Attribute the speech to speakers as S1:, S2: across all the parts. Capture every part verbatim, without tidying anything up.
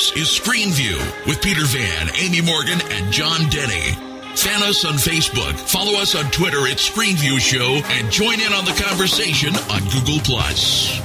S1: This is Screen View with Peter Van, Amy Morgan, and John Denny. Fan us on Facebook, follow us on Twitter at Screen View Show, and join in on the conversation on Google Plus.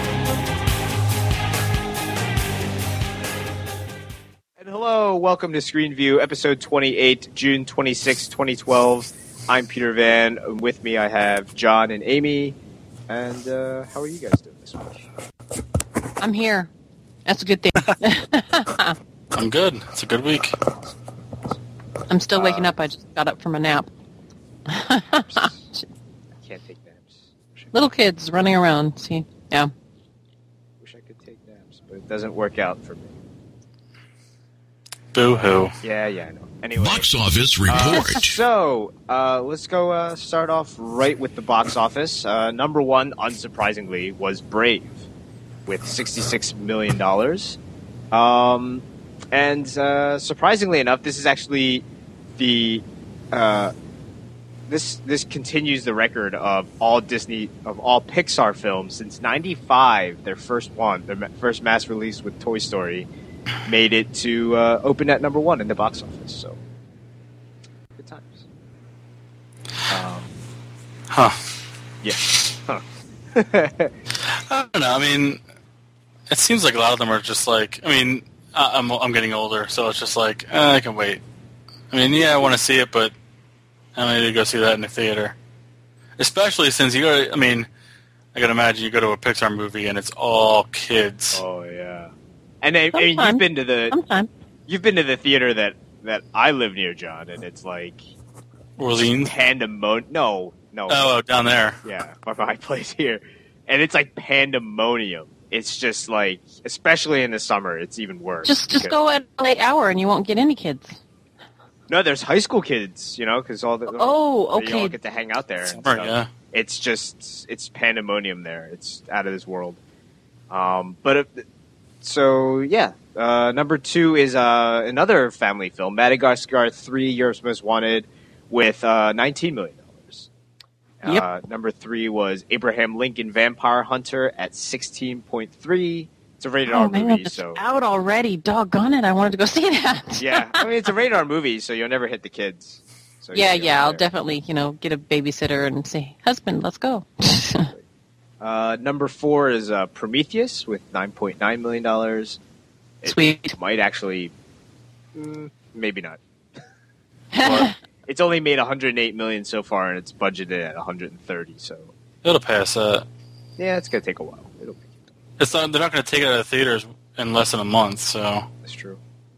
S2: And hello, welcome to Screen View, episode twenty-eight, June twenty-sixth, twenty twelve. I'm Peter Van. With me I have John and Amy. And uh, how are you guys doing this week?
S3: I'm here. That's a good thing.
S4: I'm good. It's a good week.
S3: I'm still waking
S2: uh,
S3: up. I just got up from a nap.
S2: I can't take naps.
S3: Little kids running around. See, yeah.
S2: Wish I could take naps, but it doesn't work out for me.
S4: Boo-hoo.
S2: Yeah, yeah, I know. Anyway.
S1: Box office report.
S2: Uh, so, uh, let's go uh, start off right with the box office. Uh, number one, unsurprisingly, was Brave with sixty-six million dollars. Um, and uh, surprisingly enough, this is actually the... Uh, this this continues the record of all Disney, of all Pixar films since ninety-five. Their first one, their first mass release with Toy Story, made it to uh, open at number one in the box office. So, good times. Um,
S4: Huh.
S2: yeah. Huh.
S4: I don't know. I mean, it seems like a lot of them are just like, I mean, I- I'm I'm getting older, so it's just like, eh, I can wait. I mean, yeah, I want to see it, but I'm ready to go see that in the theater. Especially since you go to, I mean, I can imagine you go to a Pixar movie and it's all kids.
S2: Oh yeah. And I, I mean,
S3: Sometime.
S2: you've been to the
S3: Sometime.
S2: you've been to the theater that, that I live near, John, and it's like
S4: Orleans?
S2: pandemonium. No, no.
S4: Oh, down there.
S2: Yeah, my, my place here, and it's like pandemonium. It's just like, especially in the summer, it's even worse.
S3: Just just
S2: because-
S3: go at a late hour and you won't get any kids.
S2: No, there's high school kids, you know, because all the
S3: Oh,
S2: they all
S3: okay.
S2: get to hang out there. and
S4: Summer,
S2: stuff.
S4: yeah.
S2: It's just it's pandemonium there. It's out of this world. Um, but it, so yeah, uh, number two is uh, another family film, Madagascar three: Europe's Most Wanted, with uh, nineteen million dollars.
S3: Yep.
S2: Uh, number three was Abraham Lincoln Vampire Hunter at sixteen point three. It's a rated
S3: Oh
S2: R
S3: man,
S2: movie,
S3: it's
S2: so
S3: out already. Doggone it! I wanted to go see that.
S2: yeah. I mean, it's a rated R movie, so you'll never hit the kids. So
S3: yeah,
S2: you'll be
S3: yeah. I'll
S2: there.
S3: definitely, you know, get a babysitter and say, "Husband, let's go."
S2: Uh, number four is uh, Prometheus with nine point nine million dollars. It
S3: Sweet.
S2: might actually, mm, maybe not. Well, it's only made one hundred eight million dollars so far, and it's budgeted at one hundred thirty. So
S4: It'll pass that.
S2: yeah, it's gonna take a while. It'll make it.
S4: It's not, they're not going to take it out of theaters in less than a month, so...
S2: That's true.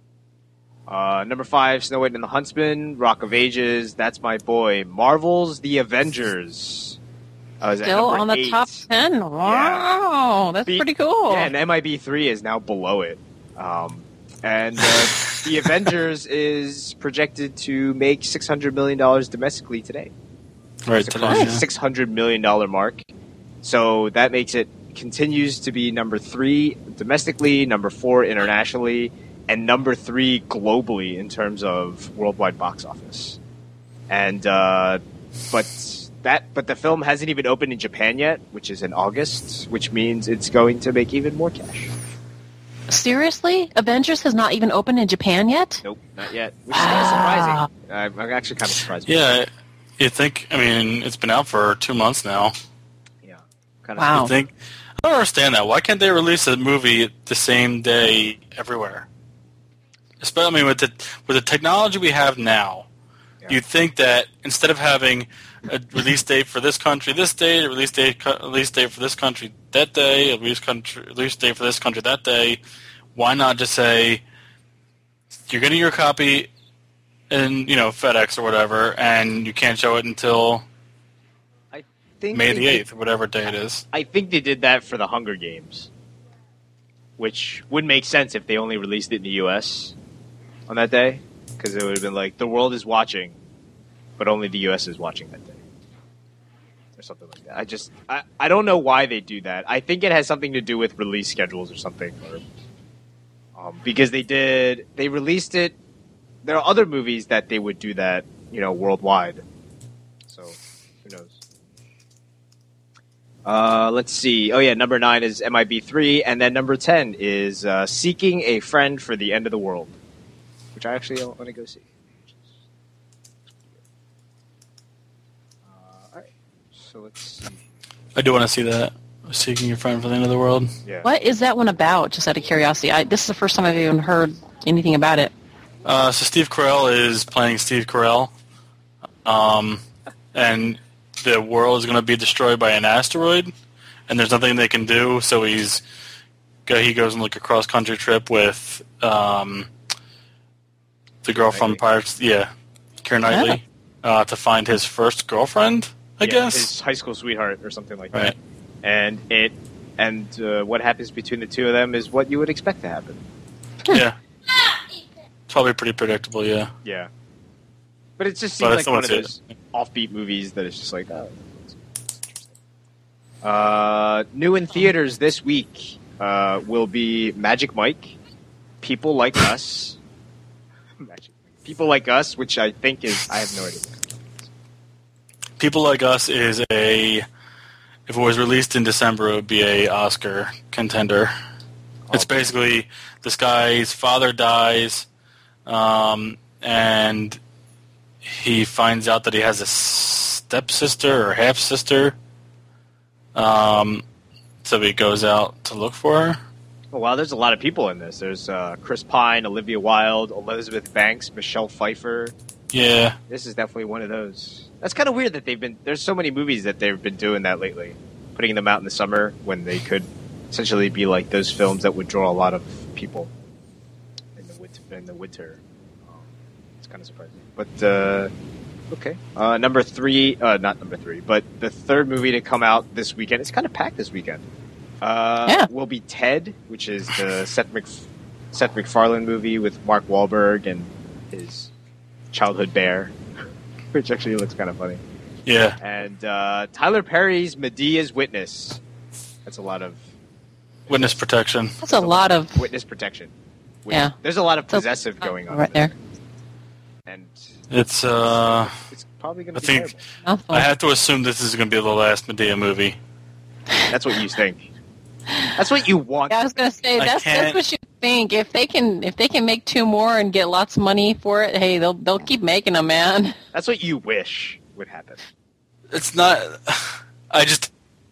S2: Uh, number five, Snow White and the Huntsman, Rock of Ages. That's my boy. Marvel's The Avengers. Uh, is at
S3: Still
S2: number
S3: on the
S2: eight.
S3: top ten. Wow, that's
S2: Be-
S3: pretty cool.
S2: Yeah, and M I B three is now below it. Um, and uh, The Avengers is projected to make six hundred million dollars domestically today.
S4: Right,
S2: It's
S4: today,
S2: across the
S4: yeah.
S2: six hundred million dollars mark. So that makes it, continues to be number three domestically, number four internationally, and number three globally in terms of worldwide box office. And, uh, but that, but the film hasn't even opened in Japan yet, which is in August, which means it's going to make even more cash.
S3: Seriously? Avengers has not even opened in Japan yet?
S2: Nope, not yet. Which is kind of surprising. I'm I'm actually kind of surprised. by
S4: Yeah,
S2: that.
S4: you think, I mean, it's been out for two months now.
S2: Yeah. Kind of
S3: Wow.
S4: You think, I don't understand that. Why can't they release a movie the same day everywhere? Especially, I mean, with the with the technology we have now,
S2: Yeah.
S4: you'd think that instead of having a release date for this country this day, a release date co- release date for this country that day, a release country release date for this country that day, why not just say you're getting your copy in, you know, FedEx or whatever, and you can't show it until
S2: I think
S4: May
S2: they
S4: the
S2: did-
S4: eighth, or whatever day it is.
S2: I think they did that for the Hunger Games, which would make sense if they only released it in the U S on that day, because it would have been like, the world is watching, but only the U S is watching that day. Or something like that. I just, I, I don't know why they do that. I think it has something to do with release schedules or something. Or, um, because they did, they released it, there are other movies that they would do that, you know, worldwide. So, who knows? Uh, let's see. Oh, yeah, number nine is M I B three, and then number ten is uh, Seeking a Friend for the End of the World, which I actually want to go see. Uh, all right, so let's see.
S4: I do want to see that. Seeking a Friend for the End of the World.
S2: Yeah.
S3: What is that one about, just out of curiosity? I, this is the first time I've even heard anything about it.
S4: Uh, so Steve Carell is playing Steve Carell, um, and the world is going to be destroyed by an asteroid, and there's nothing they can do. So he's he goes on like a cross country trip with um, the girl from Pirates, yeah, Keira Knightley, uh, to find his first girlfriend, I
S2: yeah,
S4: guess,
S2: his high school sweetheart or something like
S4: right.
S2: that. And it and uh, what happens between the two of them is what you would expect to happen.
S4: Yeah, it's probably pretty predictable. Yeah,
S2: Yeah. But it just seems
S4: But
S2: like
S4: I
S2: one of
S4: still
S2: those offbeat movies that is just like, oh. Uh, new in theaters this week uh, will be Magic Mike, People Like Us, Magic People Like Us, which I think is I have no idea.
S4: People Like Us is a if it was released in December, it would be a Oscar contender. It's basically this guy's father dies, um, and he finds out that he has a stepsister or half-sister. Um, so he goes out to look for her.
S2: Oh, wow, there's a lot of people in this. There's uh, Chris Pine, Olivia Wilde, Elizabeth Banks, Michelle Pfeiffer.
S4: Yeah.
S2: This is definitely one of those. That's kind of weird that they've been... There's so many movies that they've been doing that lately. Putting them out in the summer when they could essentially be like those films that would draw a lot of people in the winter. In the winter. Um, it's kind of surprising. But, uh... Okay. Uh, number three, uh, not number three, but the third movie to come out this weekend, it's kind of packed this weekend, uh,
S3: yeah.
S2: will be Ted, which is the Seth, Mc- Seth MacFarlane movie with Mark Wahlberg and his childhood bear, which actually looks kind of funny.
S4: Yeah.
S2: And uh, Tyler Perry's Medea's Witness. That's a lot of...
S4: Witness protection.
S3: That's a lot of...
S2: Witness protection. Which,
S3: Yeah.
S2: There's a lot of
S3: So-
S2: possessive going on.
S3: Right there.
S2: And...
S4: It's, uh...
S2: It's probably going
S4: I
S2: to be
S4: think...
S2: terrible.
S3: Mouthful.
S4: I have to assume this is going to be the last Medea movie.
S2: That's what you think. That's what you want.
S3: Yeah, I was gonna say
S4: I
S3: that's
S4: can't-
S3: that's what you think. If they can if they can make two more and get lots of money for it, hey, they'll they'll keep making them, man.
S2: That's what you wish would happen.
S4: It's not... I just...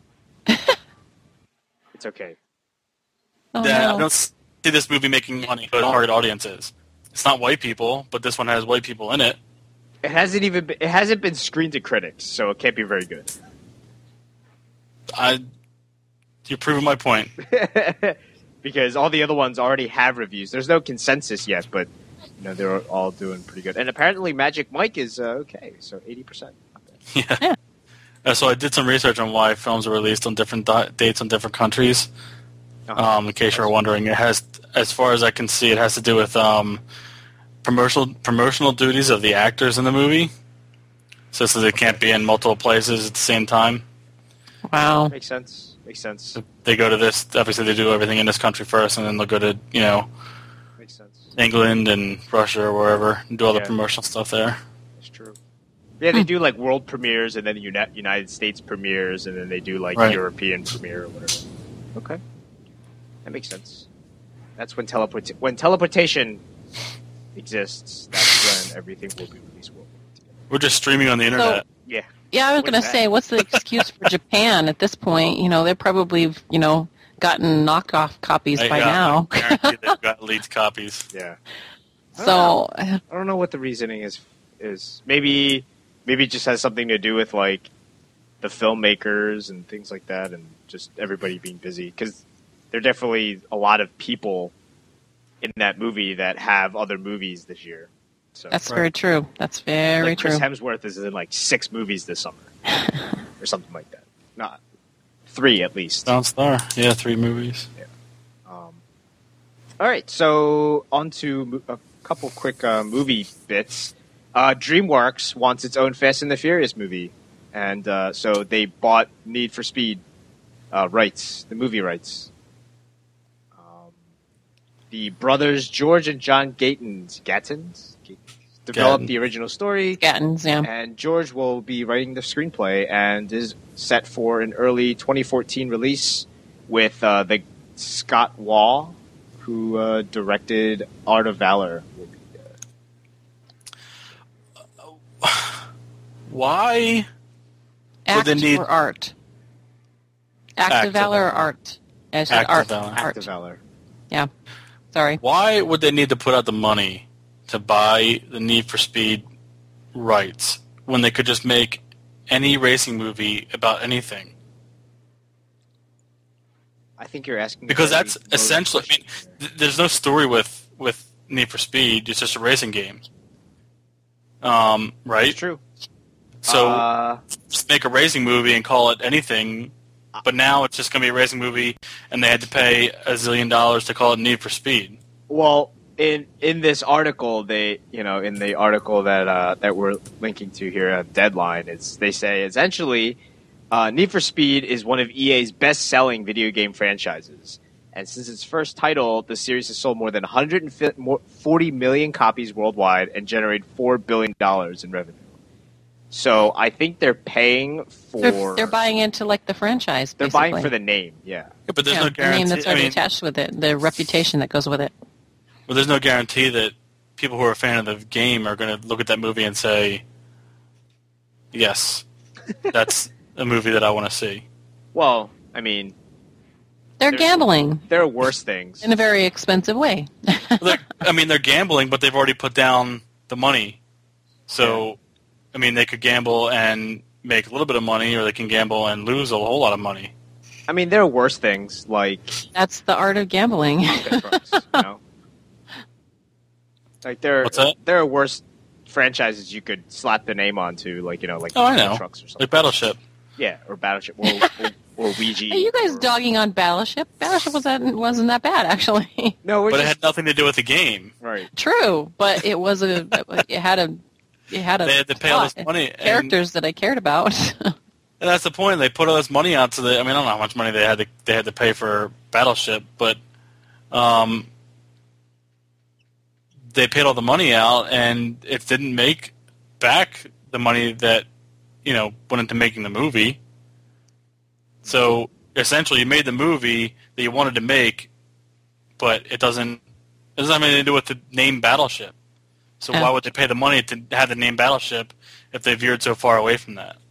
S2: It's okay.
S3: Oh,
S4: Yeah,
S3: no.
S4: I don't see this movie making money for target audiences. It's not white people, but this one has white people in it.
S2: It hasn't even been, it hasn't been screened to critics, so it can't be very good.
S4: I... You're proving my point.
S2: Because all the other ones already have reviews. There's no consensus yet, but you know they're all doing pretty good. And apparently, Magic Mike is uh, okay, so eighty percent.
S4: Yeah.
S3: Yeah.
S4: Uh, so I did some research on why films are released on different di- dates in different countries.
S2: Uh-huh.
S4: Um, in case you're wondering, it has, as far as I can see, it has to do with um, promotional promotional duties of the actors in the movie. So, so they can't be in multiple places at the same time.
S3: Wow.
S2: Makes sense. Makes sense.
S4: They go to this. Obviously, they do everything in this country first, and then they'll go to you know
S2: Makes sense.
S4: England and Russia or wherever and do all the
S2: Yeah.
S4: promotional stuff there.
S2: That's true. Yeah, they do like world premieres and then Uni- United States premieres, and then they do like
S4: Right.
S2: European premiere or whatever. Okay, that makes sense. That's when teleport when teleportation exists. That's when everything will be released worldwide.
S4: We're just streaming on the internet.
S2: Yeah.
S3: Yeah, I was
S2: What's
S3: gonna
S2: that?
S3: say, what's the excuse for Japan at this point? You know, they're probably you know gotten knockoff copies
S4: I-
S3: by
S4: yeah,
S3: now.
S4: I guarantee they've got leaked copies.
S2: Yeah.
S3: So
S2: I don't know what the reasoning is. Is maybe maybe it just has something to do with like the filmmakers and things like that, and just everybody being busy. Because there are definitely a lot of people in that movie that have other movies this year. So
S3: that's very true. That's very
S2: like Chris
S3: true.
S2: Hemsworth is in like six movies this summer, or something like that. Not three at least.
S4: Down Star. Yeah, three movies.
S2: Um, all right, so on to mo- a couple quick uh, movie bits. Uh, DreamWorks wants its own Fast and the Furious movie, and uh, so they bought Need for Speed uh, rights, the movie rights. Um, the brothers George and John Gatins, Gatins, Gatins develop
S4: Gatton.
S2: the original story.
S3: Gattens, yeah.
S2: And George will be writing the screenplay and is set for an early twenty fourteen release with uh, the Scott Wall, who uh, directed Art of Valor.
S4: Why
S3: Act
S4: would they need
S3: or art? Act,
S4: Act
S3: of
S4: of
S3: Valor or
S4: Valor.
S3: art? I said
S4: Act of
S3: art.
S4: Valor.
S2: Act
S3: Art.
S2: of Valor.
S3: Yeah. Sorry.
S4: Why would they need to put out the money to buy the Need for Speed rights when they could just make any racing movie about anything?
S2: I think you're asking
S4: Because
S2: a very
S4: that's
S2: loaded
S4: essentially. I mean,
S2: question.
S4: th- there's no story with with Need for Speed. It's just a racing game. Um, right.
S2: It's true.
S4: So
S2: Uh,
S4: just make a racing movie and call it anything. But now it's just going to be a racing movie, and they had to pay a zillion dollars to call it Need for Speed.
S2: well, in in this article, they you know in the article that uh, that we're linking to here at Deadline, it's they say essentially, uh, Need for Speed is one of E A's best-selling video game franchises, and since its first title, the series has sold more than one hundred forty million copies worldwide and generated four billion dollars in revenue. So I think they're paying for.
S3: They're, they're buying into like the franchise.
S2: They're
S3: basically.
S2: buying for the name, yeah.
S4: Yeah, but there's
S3: yeah,
S4: no
S3: the
S4: guarantee.
S3: name that's
S4: I
S3: already
S4: mean,
S3: attached with it, the reputation that goes with it.
S4: well, there's no guarantee that people who are a fan of the game are going to look at that movie and say, "Yes, that's a movie that I want to see."
S2: Well, I mean,
S3: They're
S2: There's-
S3: gambling
S2: there are worse things.
S3: in a very expensive way.
S4: They're- I mean, they're gambling, but they've already put down the money. So, I mean, they could gamble and make a little bit of money, or they can gamble and lose a whole lot of money.
S2: I mean, there are worse things like
S3: That's the art of gambling.
S2: Tonka trucks, you know? Like there,
S4: What's that?
S2: there are worse franchises you could slap the name onto, like you know, like
S4: Oh, I
S2: Tonka
S4: know.
S2: trucks or something.
S4: Like Battleship.
S2: Yeah, or Battleship, or or, or Ouija.
S3: Are you guys
S2: or,
S3: dogging on Battleship? Battleship was that, wasn't that bad, actually.
S2: No, we're
S4: But it
S2: just
S4: had nothing to do with the game.
S2: right.
S3: True, but it was a. It had a. It had a.
S4: They had to pay all
S3: plot
S4: this
S3: and
S4: money, and-
S3: characters that I cared about.
S4: And that's the point. They put all this money out to the. I mean, I don't know how much money they had to they had to pay for Battleship, but um, they paid all the money out, and it didn't make back the money that you know went into making the movie. So essentially, you made the movie that you wanted to make, but it doesn't. It doesn't have anything to do with the name Battleship. So
S3: Yeah.
S4: why would they pay the money to have the name Battleship if they veered so far away from that?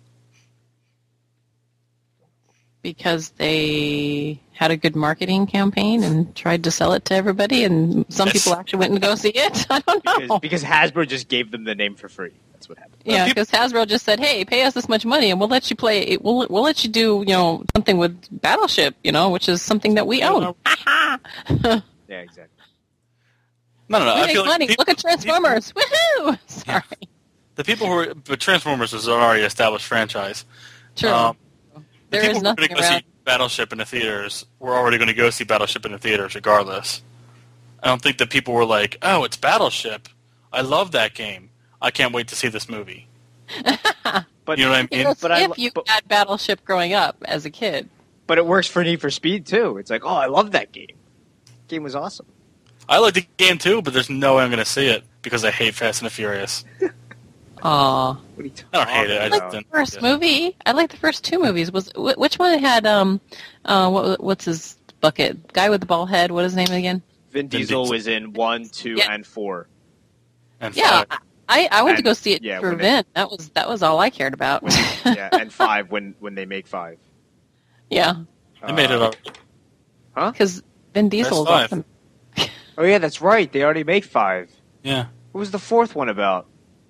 S3: Because they had a good marketing campaign and tried to sell it to everybody, and some
S4: Yes.
S3: people actually went and go see it. I don't know.
S2: Because, because Hasbro just gave them the name for free. That's what happened.
S3: Yeah,
S4: people-
S3: because Hasbro just said, "Hey, pay us this much money, and we'll let you play. We'll we'll let you do you know something with Battleship, you know, which is something that we own.
S2: Yeah, exactly.
S4: No, no, no.
S3: We
S4: I
S3: make
S4: feel like
S3: money.
S4: people-
S3: Look at Transformers. Woohoo! Sorry,
S4: The people who are, but Transformers is an already established franchise.
S3: true.
S4: Um, the
S3: there
S4: people
S3: is
S4: who are going
S3: nothing
S4: to go
S3: around.
S4: see Battleship in the theaters were already going to go see Battleship in the theaters regardless. I don't think that people were like, "Oh, it's Battleship. I love that game. I can't wait to see this movie."
S2: But
S4: You know what I mean?
S3: Yes,
S2: but I
S3: if
S2: lo-
S3: you
S2: but-
S3: had Battleship growing up as a kid,
S2: but it works for Need for Speed too. It's like, oh, I love that game. Game was awesome.
S4: I like the game too, but there's no way I'm going to see it because I hate Fast and the Furious.
S3: aw.
S2: What are you
S4: I don't hate it. I
S3: I
S4: just
S3: like the
S4: didn't.
S3: first
S4: yeah.
S3: movie. I like the first two movies. Was wh- which one had um, uh, what what's his bucket? Guy with the bald head. What is his name again?
S2: Vin Diesel
S4: Diesel.
S2: was in one, two,
S3: Yeah.
S2: and four.
S4: And
S3: Yeah,
S4: five.
S3: I, I went to
S2: And-
S3: go see it
S2: yeah,
S3: for
S2: when they-
S3: Vin. That was that was all I cared about.
S2: When, yeah, and five when when they make five.
S3: yeah,
S4: I made it
S2: Uh,
S4: up.
S3: because Vin Diesel is
S4: five.
S3: awesome.
S2: Oh yeah, that's right. They already make five.
S4: Yeah.
S2: What was the fourth one about?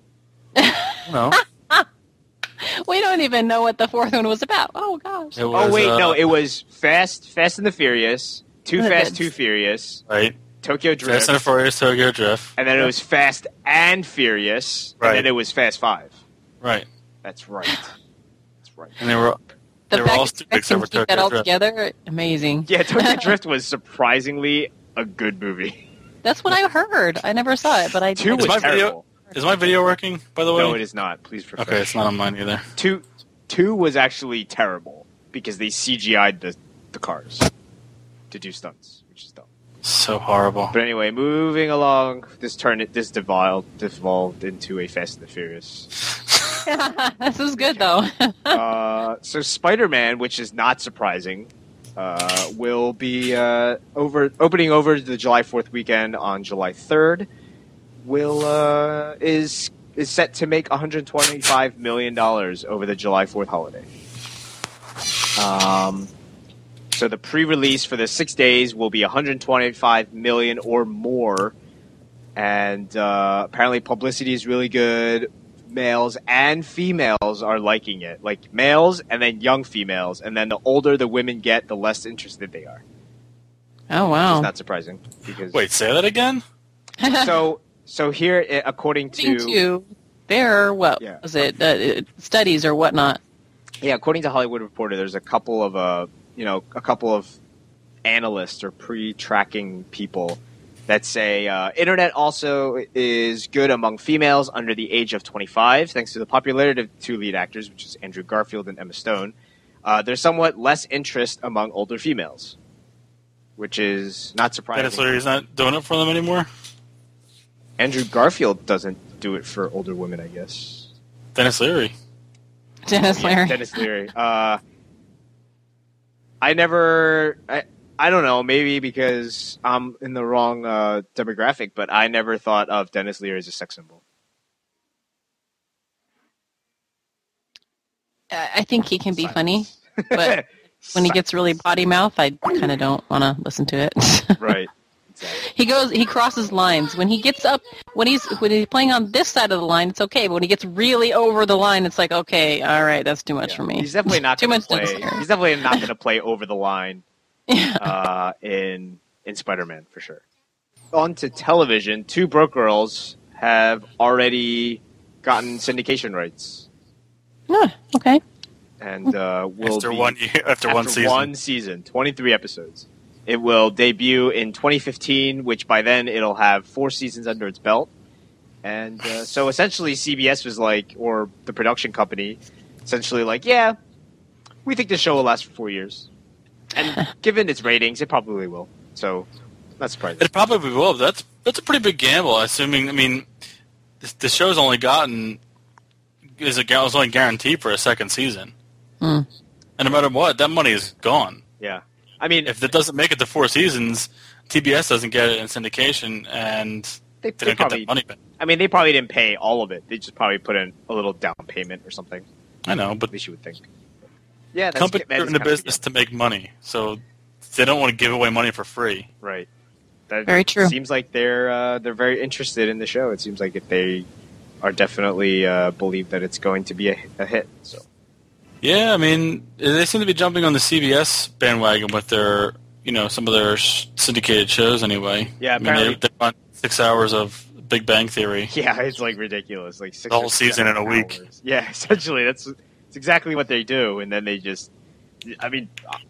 S4: No.
S3: We don't even know what the fourth one was about. Oh gosh.
S4: It was,
S2: Oh wait,
S4: uh,
S2: no, it was Fast, Fast and the Furious, Too
S3: Uh,
S2: Fast,
S3: that's-
S2: Too Furious,
S4: right.
S2: Tokyo Drift,
S4: Fast and the Furious, Tokyo Drift.
S2: and then it was Fast and Furious,
S4: Right.
S2: and then it was Fast Five.
S4: Right.
S2: That's right. That's right.
S4: And they were
S3: The
S4: they were
S3: fact
S4: all
S3: that
S4: stupid
S3: they
S4: except
S3: can
S4: for
S3: keep that
S4: Tokyo
S3: all
S4: Drift.
S3: together, amazing.
S2: Yeah, Tokyo Drift was surprisingly a good movie.
S3: That's what I heard. I never saw it, but I
S2: Two
S3: I
S2: was
S4: my video-
S2: terrible.
S4: Is my video working, by the way?
S2: No, it is not. Please refresh.
S4: Okay, it's not on mine either.
S2: Two, two was actually terrible because they C G I'd the the cars to do stunts, which is dumb.
S4: So horrible.
S2: But anyway, moving along, this turn this devolved devolved into a Fast and the Furious.
S3: This is good though.
S2: uh, so Spider-Man, which is not surprising, uh, will be uh, over opening over the July fourth weekend on July third. Will uh, is is set to make one hundred twenty-five million dollars over the July fourth holiday. Um. So the pre-release for the six days will be one hundred twenty-five million dollars or more, and uh, apparently publicity is really good. Males and females are liking it, like males and then young females, and then the older the women get, the less interested they are.
S3: Oh wow!
S2: It's not surprising because
S4: wait, say that again.
S2: so so here, eh, according to,
S3: to their what
S2: yeah.
S3: was it uh, studies or whatnot?
S2: Yeah, according to Hollywood Reporter, there's a couple of uh. you know, a couple of analysts or pre-tracking people that say uh, internet also is good among females under the age of twenty-five, thanks to the popularity of two lead actors, which is Andrew Garfield and Emma Stone. Uh, there's somewhat less interest among older females, which is not surprising.
S4: Dennis Leary's not doing it for them anymore?
S2: Andrew Garfield doesn't do it for older women, I guess.
S4: Dennis Leary.
S3: Dennis
S2: Yeah,
S3: Leary.
S2: Dennis Leary. Uh, I never, I, I don't know, maybe because I'm in the wrong uh, demographic, but I never thought of Dennis Leary as a sex symbol.
S3: I think he can be
S2: Silence.
S3: funny, but when he gets really potty mouth, I kind of don't want to listen to it.
S2: Right. Exactly.
S3: He goes, he crosses lines. When he gets up, when he's when he's playing on this side of the line, it's okay. But when he gets really over the line, it's like, okay, all right, that's too much
S2: Yeah.
S3: for me.
S2: He's definitely not
S3: Too
S2: going
S3: much
S2: to play.
S3: Dennis Leary.
S2: He's definitely not going to play over the line
S3: Yeah.
S2: uh, in in Spider-Man for sure. On to television, Two Broke Girls have already gotten syndication rights,
S3: Ah, okay.
S2: and uh, will
S4: After
S2: be,
S4: one year, after,
S2: after
S4: one season.
S2: one season, twenty-three episodes. It will debut in twenty fifteen, which by then it'll have four seasons under its belt. And uh, so essentially C B S was like, or the production company, essentially like, yeah, we think the show will last for four years. And given its ratings, it probably will. So, not surprising.
S4: It probably will. But that's that's a pretty big gamble. Assuming, I mean, this, the show's only gotten is a was only guaranteed for a second season,
S3: Mm.
S4: and no matter what, that money is gone.
S2: Yeah. I mean,
S4: If it doesn't make it to four seasons, T B S doesn't get it in syndication, and
S2: they,
S4: they,
S2: they
S4: don't
S2: probably,
S4: get that money back.
S2: I mean, they probably didn't pay all of it. They just probably put in a little down payment or something.
S4: I know, but
S2: At least you would think. Yeah, that's
S4: companies
S2: that
S4: are
S2: is
S4: in the
S2: kind of
S4: business to make money, so they don't want to give away money for free.
S2: Right. That
S3: Very true.
S2: Seems like they're uh, they're very interested in the show. It seems like they are definitely uh, believe that it's going to be a, a hit. So
S4: Yeah, I mean, they seem to be jumping on the C B S bandwagon with their, you know, some of their sh- syndicated shows anyway.
S2: Yeah,
S4: I mean, they,
S2: apparently-
S4: they run six hours of Big Bang Theory.
S2: yeah, it's like ridiculous. Like six
S4: The whole
S2: or
S4: season
S2: seven
S4: in a week.
S2: hours. Yeah, essentially that's it's exactly what they do. And then they just, I mean,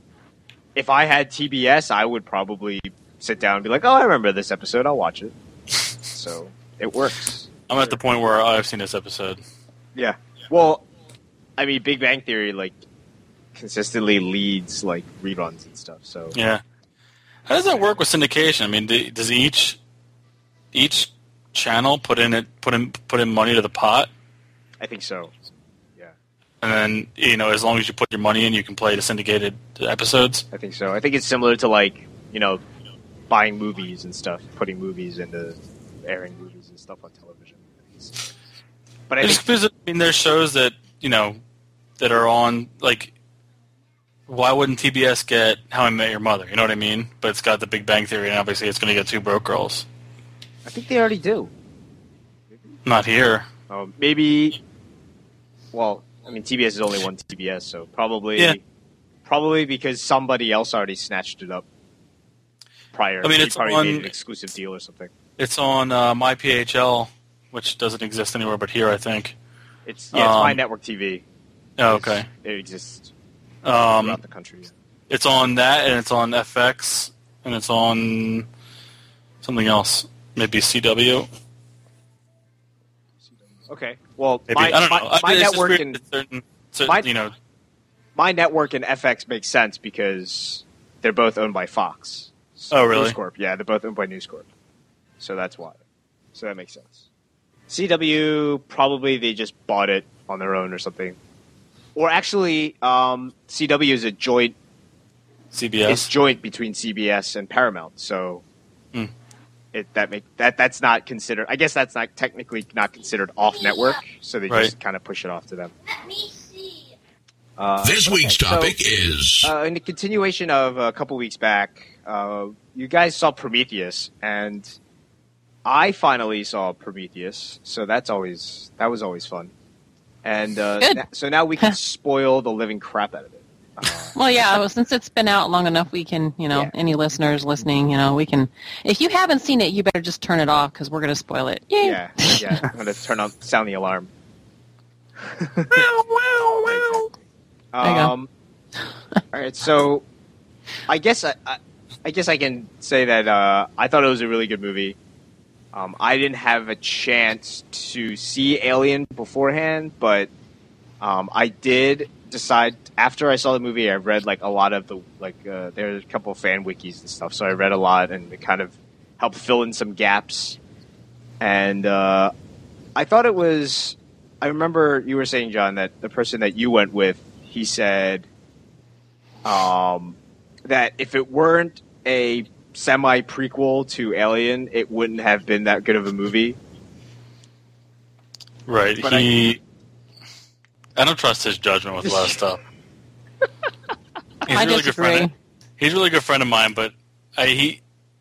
S2: if I had T B S, I would probably sit down and be like, oh, I remember this episode. I'll watch it. So it works.
S4: I'm at the point where I've seen this episode.
S2: Yeah. Well, I mean, Big Bang Theory like consistently leads like reruns and stuff. So
S4: Yeah. How does that work with syndication? I mean, do, does each each channel put in it put in put in money to the pot,
S2: I think so. Yeah,
S4: and then you know, as long as you put your money in, you can play the syndicated episodes?
S2: I think so. I think it's similar to like you know buying movies and stuff, putting movies into airing movies and stuff on television. But I
S4: Just
S2: think
S4: because, I mean, there's shows that you know that are on like. Why wouldn't T B S get How I Met Your Mother? You know what I mean? But it's got the Big Bang Theory, and obviously it's going to get Two Broke Girls.
S2: I think they already do.
S4: Not here.
S2: Um, maybe. Well, I mean, T B S is only one T B S, so probably,
S4: Yeah.
S2: probably because somebody else already snatched it up prior.
S4: I mean,
S2: They
S4: it's
S2: probably
S4: on-
S2: made an exclusive deal or something.
S4: It's on uh, MyPHL, which doesn't exist anywhere but here, I think.
S2: It's yeah, it's
S4: Um,
S2: My Network T V.
S4: Oh,
S2: It's-
S4: okay.
S2: It exists
S4: Um,
S2: throughout the country.
S4: it's on that, and it's on F X, and it's on something else. Maybe C W.
S2: Okay. Well,
S4: Maybe
S2: my,
S4: I don't
S2: my,
S4: know. I
S2: my
S4: mean, it's just
S2: network
S4: weird
S2: and
S4: that certain, certain
S2: My-
S4: you know.
S2: my network and F X make sense because they're both owned by Fox.
S4: Oh, really?
S2: News Corp. Yeah, they're both owned by News Corp. So that's why. So that makes sense. C W, probably they just bought it on their own or something. Or actually, um, C W is a joint.
S4: C B S.
S2: It's joint between C B S and Paramount. So
S4: mm.
S2: it that make that that's not considered. I guess that's not technically not considered off network. So they
S4: right.
S2: just kind of push it off to them.
S5: Let me see.
S2: Uh,
S1: this week's
S2: okay,
S1: topic
S2: so,
S1: is
S2: uh, in the continuation of a couple weeks back. Uh, you guys saw Prometheus, and I finally saw Prometheus. So that's always that was always fun. And uh, na- so now we can spoil the living crap out of it. Uh,
S3: Well, yeah, well, since it's been out long enough, we can, you know,
S2: Yeah.
S3: any listeners listening, you know, we can. If you haven't seen it, you better just turn it off because we're going to spoil it. Yay.
S2: yeah, yeah. I'm gonna turn on sound the alarm.
S3: Wow, wow, wow. There you go.
S2: Um, all right, so I guess I, I, I guess I can say that uh, I thought it was a really good movie. Um, I didn't have a chance to see Alien beforehand, but um, I did decide after I saw the movie. I read like a lot of the like uh, there's a couple of fan wikis and stuff, so I read a lot and it kind of helped fill in some gaps. And uh, I thought it was. I remember you were saying, John, that the person that you went with, he said um, that if it weren't a semi-prequel to Alien, it wouldn't have been that good of a movie.
S4: Right.
S2: But
S4: he. I, I don't trust his judgment with a lot of stuff. He's
S3: I
S4: a really good
S3: disagree.
S4: friend. Of, he's a really good friend of mine, but I, he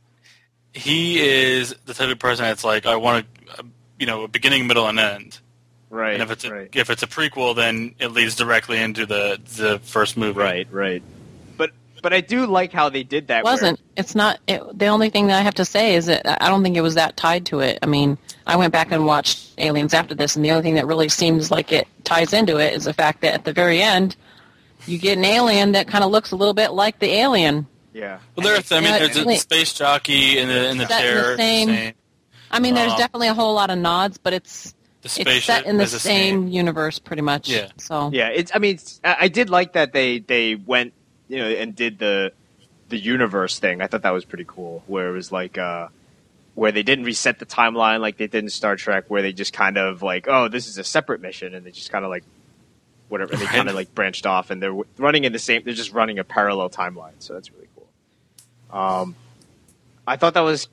S4: he is the type of person that's like, I want a, you know, a beginning, middle, and end.
S2: Right.
S4: And if it's a,
S2: right.
S4: if it's a prequel, then it leads directly into the the first movie.
S2: Right. Right. But but I do like how they did that.
S3: It wasn't. It's not. It, the only thing that I have to say is that I don't think it was that tied to it. I mean, I went back and watched Aliens after this, and the only thing that really seems like it ties into it is the fact that at the very end, you get an alien that kind of looks a little bit like the alien.
S2: Yeah.
S4: Well, there's, I mean,
S3: Yeah,
S4: there's a
S3: really-
S4: space jockey in the in the
S3: Set in the
S4: chair.
S3: same-
S4: same.
S3: I mean, there's
S4: Um,
S3: definitely a whole lot of nods, but it's
S4: The
S3: it's
S4: spaceship
S3: set in the
S4: is the
S3: same
S4: same.
S3: universe, pretty much.
S4: Yeah.
S3: So
S2: Yeah. It's. I mean, it's, I I did like that they they went you know and did the the universe thing. I thought that was pretty cool. Where it was like uh, where they didn't reset the timeline like they did in Star Trek, where they just kind of like, oh, this is a separate mission, and they just kind of like whatever they
S4: Right.
S2: kind of like branched off, and they're w- running in the same. They're just running a parallel timeline, so that's really cool. Um, I thought that was.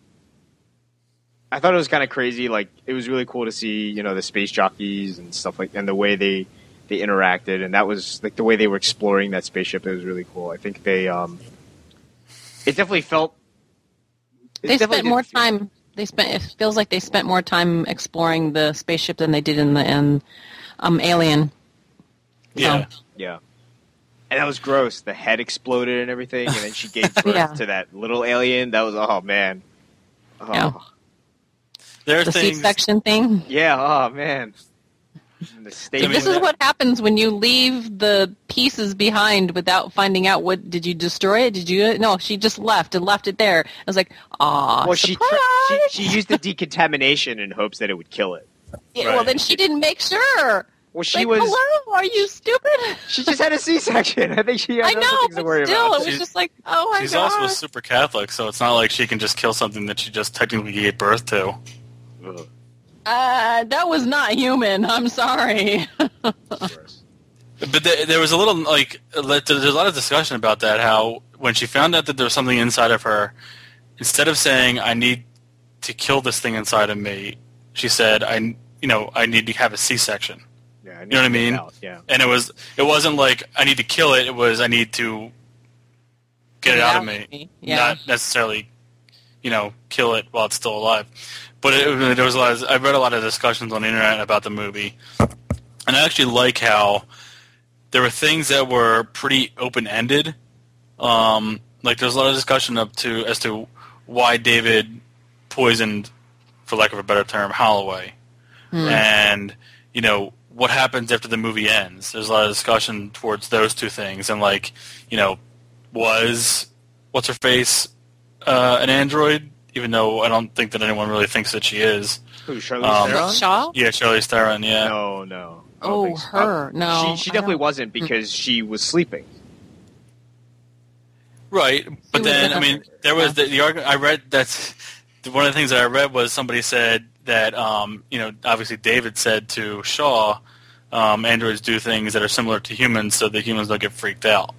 S2: I thought it was kind of crazy. Like it was really cool to see, you know, the space jockeys and stuff like, and the way they they interacted, and that was like the way they were exploring that spaceship. It was really cool. I think they, um, it definitely felt. it
S3: they
S2: definitely
S3: spent more
S2: didn't feel-
S3: time. They spent. It feels like they spent more time exploring the spaceship than they did in the in um, Alien.
S4: Yeah.
S3: So,
S2: Yeah, and that was gross. The head exploded and everything, and then she gave birth
S3: Yeah.
S2: to that little alien. That was oh man. Oh.
S3: Yeah.
S4: There are
S3: the
S4: things.
S3: C-section thing.
S2: Yeah, oh man. And the state
S4: I mean,
S3: This is what happens when you leave the pieces behind without finding out what did you destroy it? Did you? No, she just left and left it there. I was like, ah,
S2: well, she,
S3: surprise!
S2: tr- she she used the decontamination in hopes that it would kill it.
S3: Yeah, well,
S4: Right.
S3: then she didn't make sure.
S2: Well, she
S3: Like,
S2: was.
S3: hello, are you stupid?
S2: She just had a C-section. I think she had
S3: I
S2: other
S3: know,
S2: things to
S3: but
S2: worry
S3: still,
S2: about.
S3: it was
S4: She's-
S3: just like, oh my
S4: She's
S3: god.
S4: also super Catholic, so it's not like she can just kill something that she just technically gave birth to.
S2: Ugh,
S3: Uh, that was not human. I'm sorry.
S2: gross.
S4: But th- there was a little, like, let- there's a lot of discussion about that, how when she found out that there was something inside of her, instead of saying, I need to kill this thing inside of me, she said, I, you know, I need to have a C-section.
S2: Yeah, I
S4: You know what I
S2: need to get
S4: mean?
S2: out, Yeah.
S4: And it was, it wasn't like, I need to kill it, it was, I need to get it out of me.
S3: Yeah.
S4: Not necessarily, you know, kill it while it's still alive. But it, there was a lot of, I read a lot of discussions on the internet about the movie, and I actually like how there were things that were pretty open-ended. Um, like there's a lot of discussion up to as to why David poisoned, for lack of a better term, Holloway, and you know what happens after the movie ends. There's a lot of discussion towards those two things, and like you know, was what's her face uh, an android? Even though I don't think that anyone really thinks that she is.
S2: Who, Charlize
S4: Um,
S2: Theron?
S3: Shaw?
S4: Yeah, Charlize Theron. Yeah.
S2: No, no. I don't
S3: Oh,
S2: think so.
S3: her. No,
S2: She, she
S3: I
S2: definitely
S3: don't-
S2: wasn't because she was sleeping.
S4: Right, but then I mean, there was
S3: yeah.
S4: the, the argument I read. That's one of the things that I read was somebody said that um, you know, obviously David said to Shaw, um, androids do things that are similar to humans, so that humans don't get freaked out.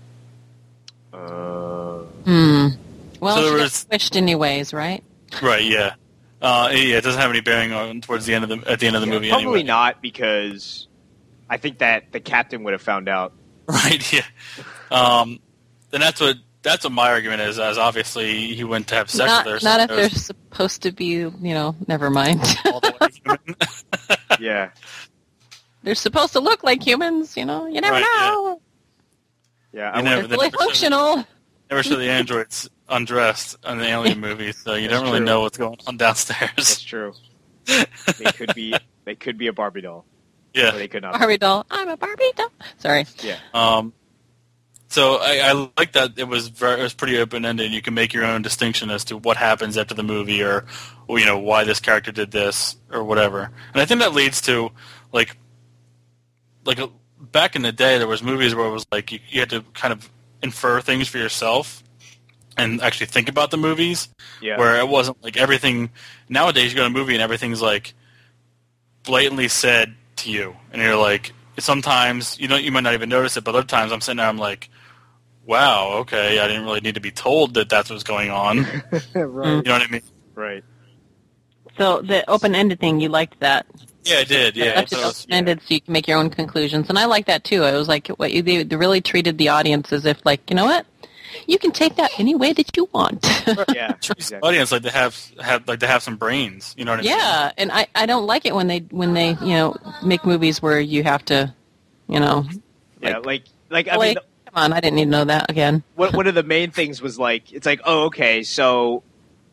S2: Uh,
S3: Hmm. Well,
S4: So
S3: she
S4: there
S3: got
S4: was-
S3: squished anyways, right?
S4: Right. Yeah. Uh, yeah. It doesn't have any bearing on towards the end of the at the end of the
S2: yeah,
S4: movie.
S2: probably
S4: anyway.
S2: not, because I think that the captain would have found out.
S4: Right. Yeah. Um, then that's what that's what my argument is. As obviously he went to have sex
S3: Not,
S4: with her.
S3: not
S4: so
S3: if
S4: it
S3: they're
S4: was
S3: supposed to be, you know, never mind.
S4: all the way human.
S2: Yeah,
S3: They're supposed to look like humans, you know. You never
S4: Right, yeah.
S3: know.
S2: yeah. I
S4: You
S2: would-
S4: never-
S3: They're
S4: they
S3: fully
S4: never showed-
S3: functional.
S4: Never show the androids undressed in the Alien movie, so you don't really
S2: true.
S4: know what's going on
S2: That's
S4: downstairs.
S2: true. They could be. They could be a Barbie doll. Or
S4: Yeah.
S2: they could not. Be.
S3: Barbie doll. I'm a Barbie doll. Sorry.
S2: Yeah.
S4: Um, so I, I like that it was very, it was pretty open ended. You can make your own distinction as to what happens after the movie, or, or you know why this character did this or whatever. And I think that leads to like like a, back in the day there was movies where it was like you, you had to kind of infer things for yourself and actually think about the movies.
S2: Yeah.
S4: Where it wasn't like everything. Nowadays you go to a movie and everything's like blatantly said to you, and you're like, sometimes you know you might not even notice it, but other times I'm sitting there, I'm like, wow, okay, I didn't really need to be told that that's what's going on. You
S2: right.
S4: know what I mean?
S2: Right.
S3: So the open-ended thing, you liked that.
S4: Yeah, I did. Yeah,
S3: That's
S4: so
S3: just
S4: it's-
S3: open-ended, so you can make your own conclusions, and I like that too. I was like, what you they, they really treated the audience as if, like, you know what, you can take that any way that you want.
S2: Yeah.
S4: treat the
S2: Exactly.
S4: audience like they have have like they have some brains. You know what I mean?
S3: Yeah, and I, I don't like it when they when they you know make movies where you have to, you know,
S2: Yeah. Like. Like. I
S3: really,
S2: mean.
S3: come on, I didn't need to know that again.
S2: One one of the main things was like, it's like, oh, okay, so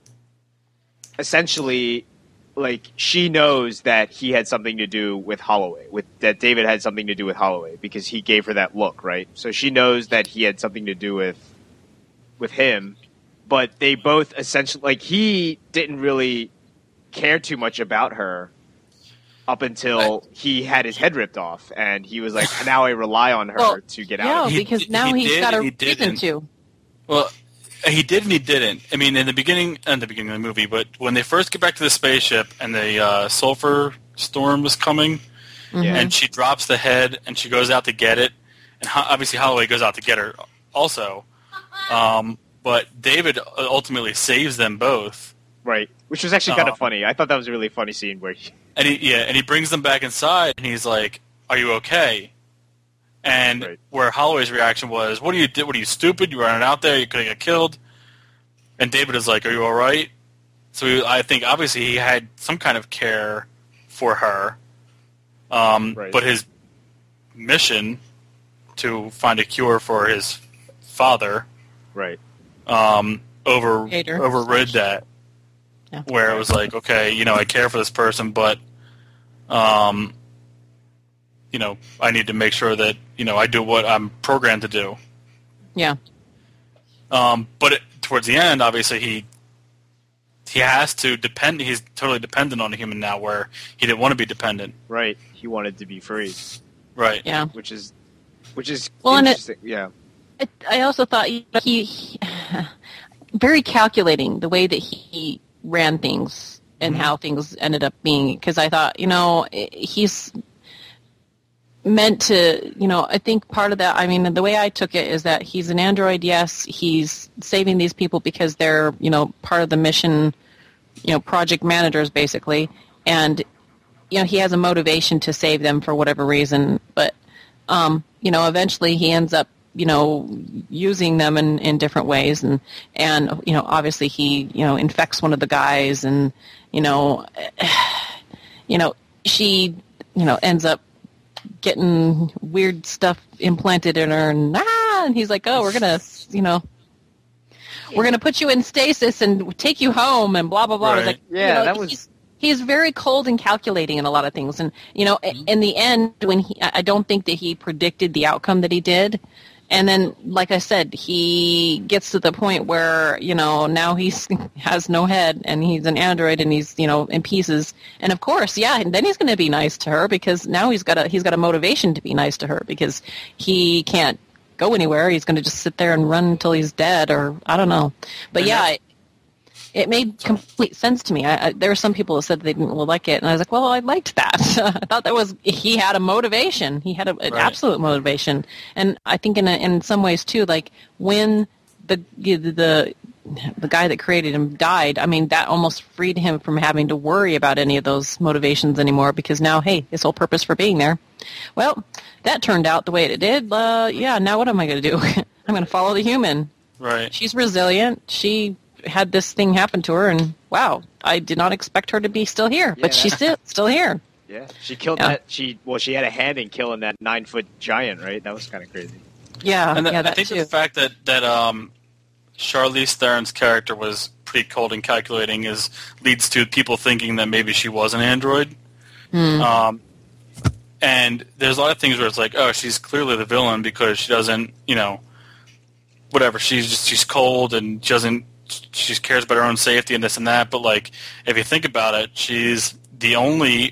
S2: essentially, like, she knows that he had something to do with Holloway, with that David had something to do with Holloway, because he gave her that look, right? So she knows that he had something to do with with him, but they both essentially, like, he didn't really care too much about her up until he had his head ripped off, and he was like, now I rely on her
S3: Well,
S2: to get
S3: Yeah,
S2: out.
S4: He-
S3: because
S4: he
S3: now he's
S4: did
S3: got a
S4: and he
S3: reason
S4: didn't.
S3: to.
S4: Well, he did and he didn't. I mean, in the beginning, in the beginning of the movie, but when they first get back to the spaceship and the uh, sulfur storm is coming,
S2: Yeah.
S4: and she drops the head and she goes out to get it, and ho- obviously Holloway goes out to get her also. Um, but David ultimately saves them both,
S2: Right, which was actually kind
S4: Uh,
S2: of funny. I thought that was a really funny scene where he,
S4: and he yeah, and he brings them back inside, and he's like, "Are you okay?" And
S2: Right.
S4: where Holloway's reaction was, "What are you? What are you stupid? You running out there? You could get killed." And David is like, "Are you all right?" So he, I think obviously he had some kind of care for her, um,
S2: Right.
S4: but his mission to find a cure for his father
S2: right,
S4: um, over
S3: Hater.
S4: overrid that.
S3: Yeah.
S4: Where it was like, okay, you know, I care for this person, but, um, you know, I need to make sure that, you know, I do what I'm programmed to do.
S3: Yeah.
S4: Um, but it, towards the end, obviously, he he has to depend. He's totally dependent on a human now, where he didn't want to be dependent.
S2: right. He wanted to be free,
S4: Right.
S3: Yeah.
S2: which is, which is
S3: Well, and it-
S2: interesting. yeah,
S3: I, I also thought he, he, he very calculating the way that he ran things and
S2: Mm-hmm.
S3: how things ended up being, because I thought, you know, he's meant to, you know, I think part of that, I mean, the way I took it is that he's an android, yes, he's saving these people because they're, you know, part of the mission, you know, project managers basically, and, you know, he has a motivation to save them for whatever reason, but, um, you know, eventually he ends up, you know, using them in, in different ways, and, and, you know, obviously he, you know, infects one of the guys, and, you know, you know, she, you know, ends up getting weird stuff implanted in her, and ah, and he's like, oh, we're gonna, you know, we're gonna put you in stasis and take you home, and blah blah blah. I was
S4: Right.
S3: like,
S2: Yeah,
S3: you know,
S2: that was-
S3: He's, he's very cold and calculating in a lot of things, and you know, in the end, when he, I don't think that he predicted the outcome that he did. And then, like I said, he gets to the point where, you know, now he has no head, and he's an android, and he's, you know, in pieces. And of course, yeah, and then he's going to be nice to her, because now he's got a he's got a motivation to be nice to her, because he can't go anywhere. He's going to just sit there and run until he's dead, or I don't know. But
S4: And
S3: yeah,
S4: that's-
S3: it, it made complete sense to me. I, I, there were some people who said they didn't really like it, and I was like, well, I liked that. I thought that was he had a motivation. He had a, an
S4: Right.
S3: absolute motivation, and I think in a, in some ways too, like when the the the guy that created him died, I mean, that almost freed him from having to worry about any of those motivations anymore, because now, hey, his whole purpose for being there. Well, that turned out the way it did. Uh, yeah, now what am I going to do? I'm going to follow the human.
S4: Right.
S3: She's resilient. She had this thing happen to her, and wow, I did not expect her to be still here,
S2: Yeah,
S3: but she's
S2: that-
S3: still, still here.
S2: Yeah, she killed
S3: Yeah.
S2: that. She well, she had a hand in killing that nine foot giant, right? That was kind of crazy.
S3: Yeah,
S4: And the,
S3: yeah,
S4: I
S3: that
S4: think
S3: too.
S4: the fact that that um, Charlize Theron's character was pretty cold and calculating is leads to people thinking that maybe she was an android.
S3: Hmm.
S4: Um, and there's a lot of things where it's like, oh, she's clearly the villain because she doesn't, you know, whatever. She's just she's cold and she doesn't. She cares about her own safety and this and that. But like, if you think about it, she's the only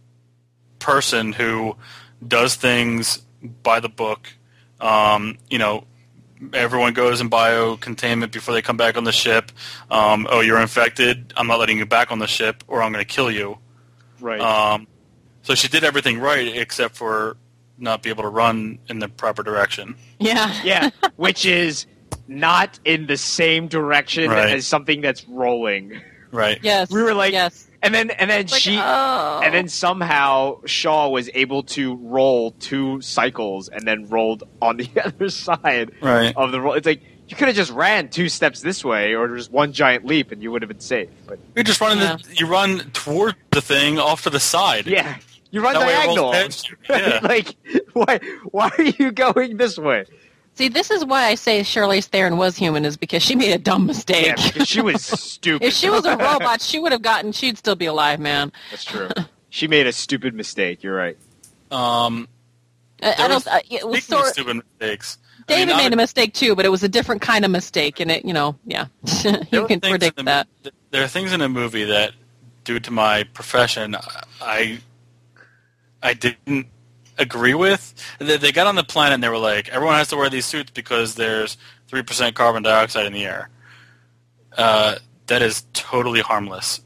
S4: person who does things by the book. Um, you know, everyone goes in bio-containment before they come back on the ship. Um, oh, you're infected. I'm not letting you back on the ship, or I'm going to kill you.
S2: Right.
S4: Um, so she did everything right except for not be able to run in the proper direction.
S3: Yeah.
S2: yeah, which is not in the same direction
S4: Right.
S2: as something that's rolling.
S4: Right.
S3: Yes.
S2: We were like,
S3: yes.
S2: and then and then
S3: Like,
S2: she,
S3: oh.
S2: and then somehow Shaw was able to roll two cycles and then rolled on the other side
S4: Right.
S2: of the roll. It's like you could have just ran two steps this way or just one giant leap and you would have been safe. But
S4: You're just running.
S3: Yeah.
S4: The, you run toward the thing off to the side.
S2: yeah, you run
S4: That way it rolls
S2: diagonal.
S4: past you. Yeah.
S2: like why why are you going this way?
S3: See, this is why I say Charlize Theron was human, is because she made a dumb mistake.
S2: Yeah, because she was stupid.
S3: If she was a robot, she would have gotten. She'd still be alive, man.
S2: That's true. She made a stupid mistake. You're right.
S4: Um,
S3: I, I
S4: there
S3: don't.
S4: was-
S3: Uh, it was
S4: speaking of
S3: sort.
S4: stupid mistakes, I
S3: David
S4: mean,
S3: made
S4: not-
S3: a mistake too, but it was a different kind of mistake, and it, you know, yeah,
S4: there
S3: you
S4: were
S3: can
S4: things
S3: predict
S4: in the,
S3: that.
S4: There are things in a movie that, due to my profession, I I didn't agree with. They, they got on the planet and they were like, everyone has to wear these suits because there's three percent carbon dioxide in the air. Uh, that is totally harmless.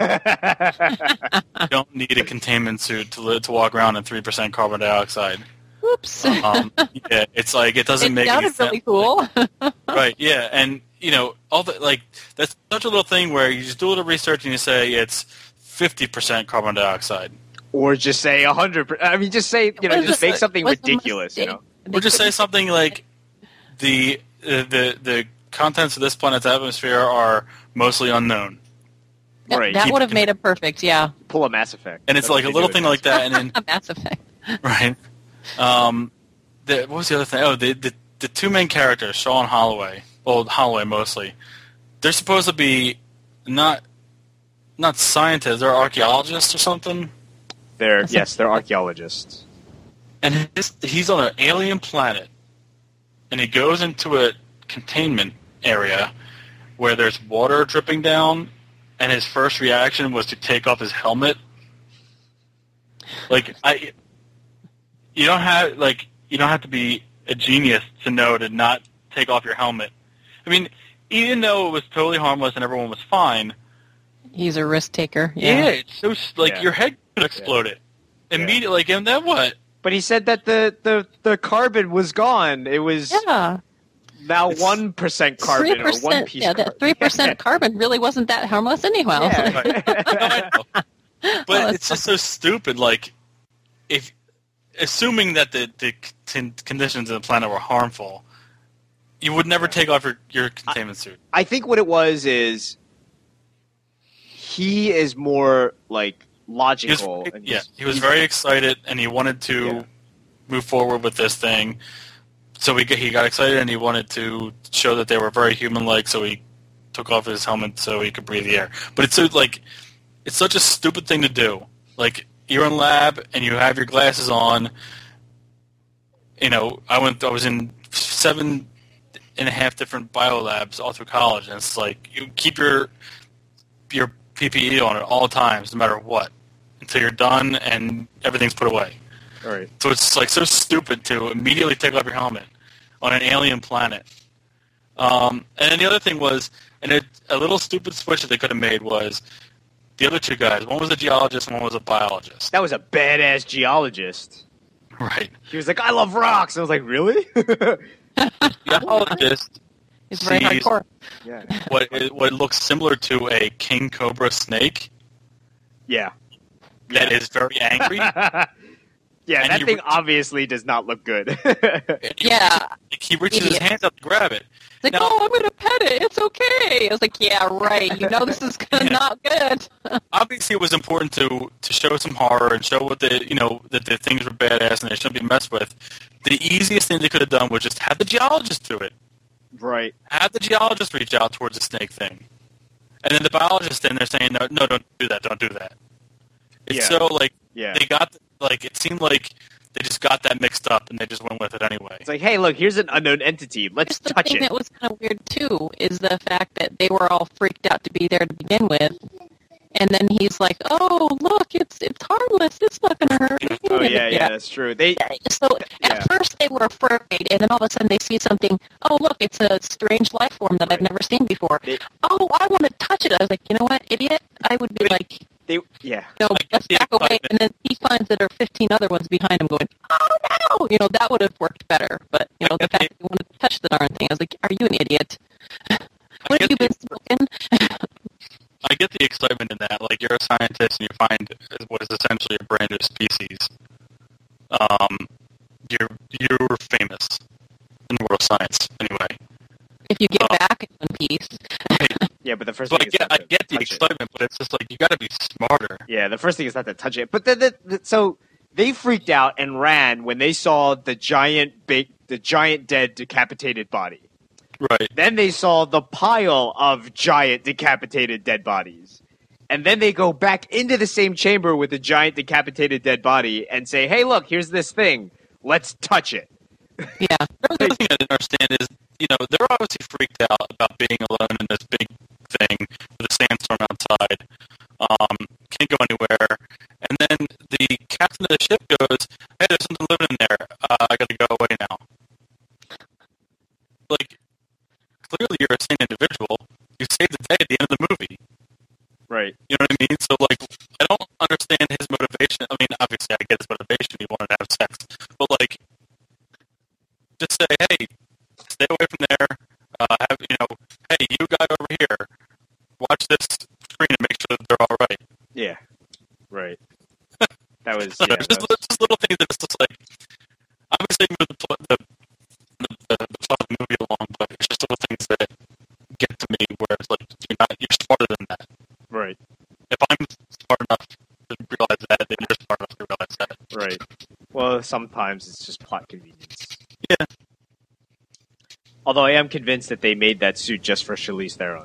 S4: You don't need a containment suit to li- to walk around in three percent carbon dioxide.
S3: Whoops.
S4: Um, yeah, it's like it doesn't
S3: It
S4: make any
S3: sounded
S4: sense.
S3: really cool.
S4: Right, yeah, and you know, all the like that's such a little thing where you just do a little research and you say it's fifty percent carbon dioxide.
S2: Or just say a hundred. per- I mean, just say you know,
S3: Was
S2: just
S3: it-
S2: make something
S3: was the
S2: ridiculous. You
S3: mistake-
S2: know,
S3: they
S4: Or just say
S3: couldn't-
S4: something like the uh, the the contents of this planet's atmosphere are mostly unknown.
S3: That,
S2: Right.
S3: that
S4: Keep-
S3: would have made it perfect. Yeah,
S2: pull a Mass Effect.
S4: And it's
S2: That's
S4: like a
S2: what they
S4: little
S2: do
S4: thing
S2: in
S4: like that, and then
S3: a Mass Effect.
S4: right. Um, the, what was the other thing? Oh, the, the the two main characters, Shaw and Holloway. Well, Holloway mostly. They're supposed to be not not scientists. They're archaeologists or something.
S2: They're yes, they're archaeologists.
S4: And his, he's on an alien planet, and he goes into a containment area where there's water dripping down, and his first reaction was to take off his helmet. Like I, you don't have like you don't have to be a genius to know to not take off your helmet. I mean, even though it was totally harmless and everyone was fine,
S3: He's a risk taker.
S4: yeah,
S3: Yeah.
S4: it's so s- like
S2: Yeah.
S4: your head could explode it immediately. Like, and then what?
S2: But he said that the, the, the carbon was gone. It was
S3: Yeah.
S2: now
S4: It's-
S2: one percent carbon
S3: Three
S2: or one
S3: percent.
S2: piece.
S3: Yeah,
S2: carbon.
S3: that three percent carbon really wasn't that harmless anyhow.
S2: Yeah.
S4: Right. No, I know. But
S3: Oh, that's
S4: it's just so stupid. Like, if assuming that the the con- conditions of the planet were harmful, you would never take off your, your containment suit.
S2: I think what it was is he is more like
S4: He was,
S2: logical. and
S4: yeah,
S2: he's-
S4: he was
S2: he's-
S4: very excited, and he wanted to
S2: Yeah.
S4: move forward with this thing. So he got, he got excited, and he wanted to show that they were very human-like. So he took off his helmet so he could breathe the air. But it's so, like, it's such a stupid thing to do. Like, you're in lab and you have your glasses on. You know, I went. I was in seven and a half different biolabs all through college, and it's like you keep your your P P E on at all times, no matter what, until you're done and everything's put away.
S2: All right.
S4: So it's like so stupid to immediately take off your helmet on an alien planet. Um, and then the other thing was, and it, a little stupid switch that they could have made was the other two guys. One was a geologist, and one was a biologist.
S2: That was a badass geologist.
S4: Right.
S2: He was like, I love rocks. I was like, really?
S4: Geologist.
S3: It's very hardcore.
S2: Yeah.
S4: What it, what looks similar to a king cobra snake.
S2: Yeah.
S4: That
S2: Yeah.
S4: is very angry.
S2: Yeah,
S4: And
S2: that
S4: he
S2: thing
S4: re-
S2: obviously does not look good.
S4: He-
S3: Yeah.
S4: Like he reaches
S3: Idiot.
S4: his hands out to grab it.
S3: It's like,
S4: Now-
S3: oh, I'm going to pet it. It's okay. I was like, yeah, right. You know this is
S4: Yeah.
S3: not good.
S4: Obviously, it was important to to show some horror and show what the you know that the things were badass and they shouldn't be messed with. The easiest thing they could have done was just have the geologist do it.
S2: Right.
S4: Have the geologist reach out towards the snake thing, and then the biologist in there saying, "No, no, don't do that. Don't do that." It's
S2: Yeah.
S4: so like
S2: Yeah.
S4: they got like it seemed like they just got that mixed up and they just went with it anyway.
S2: It's like, hey, look, here's an unknown entity. Let's
S3: Just the
S2: touch
S3: thing
S2: it.
S3: that was kind of weird, too, is the fact that they were all freaked out to be there to begin with. And then he's like, oh, look, it's it's harmless. It's not going to hurt.
S2: Oh, yeah, yeah, that's true. They,
S3: So
S2: Yeah.
S3: at first they were afraid, and then all of a sudden they see something. Oh, look, it's a strange life form that I've
S2: Right.
S3: never seen before.
S2: They-
S3: oh, I want to touch it. I was like, you know what, idiot? I would be like,
S2: they, yeah.
S3: no,
S4: I get
S3: let's
S4: the
S3: back away.
S4: excitement.
S3: And then he finds that there are fifteen other ones behind him going, oh, no! You know, that would have worked better. But, you know, the fact that he wanted to touch the darn thing, I was like, are you an idiot? What
S4: get
S3: have you
S4: the-
S3: been smoking?
S4: I get the excitement in that. Like, you're a scientist and you find what is essentially a brand new species. Um, you're you're famous in the world of science, anyway.
S3: If you get
S4: Oh.
S3: back in one piece.
S2: Yeah, but the first
S4: So I
S2: thing is
S4: get
S2: not
S4: I
S2: to
S4: get the
S2: touch it.
S4: excitement, but it's just like you got to be smarter.
S2: Yeah, the first thing is not to touch it. But the, the, the, so they freaked out and ran when they saw the giant, big, the giant dead decapitated body.
S4: Right.
S2: Then they saw the pile of giant decapitated dead bodies. And then they go back into the same chamber with the giant decapitated dead body and say, hey, look, here's this thing. Let's touch it.
S3: Yeah.
S4: The other thing I didn't understand is, you know, they're obviously freaked out about being alone in this big thing with a sandstorm outside. Um, can't go anywhere. And then the captain of the ship goes, hey, there's something living in there. Uh, I got to go away now. Like, clearly you're a sane individual. You saved the day at the end of the movie.
S2: Right.
S4: You know what I mean? So, like, I don't understand his motivation. I mean, obviously, I get his motivation. He wanted to have sex. But, like, just say, hey, stay away from there. Uh, have, you know, hey, you guy over here, watch this screen and make sure that they're all right.
S2: Yeah. Right. That was,
S4: So
S2: yeah,
S4: just,
S2: that was-
S4: just little things that it's just like, obviously, move the, pl- the, the, the, the plot of the movie along, but it's just little things that get to me where it's like, you're not, you're smarter than that.
S2: right.
S4: If I'm smart enough to realize that, then you're smart enough to realize that.
S2: Right. Well, sometimes it's just plot convenience.
S4: Yeah.
S2: Although I am convinced that they made that suit just for Charlize Theron.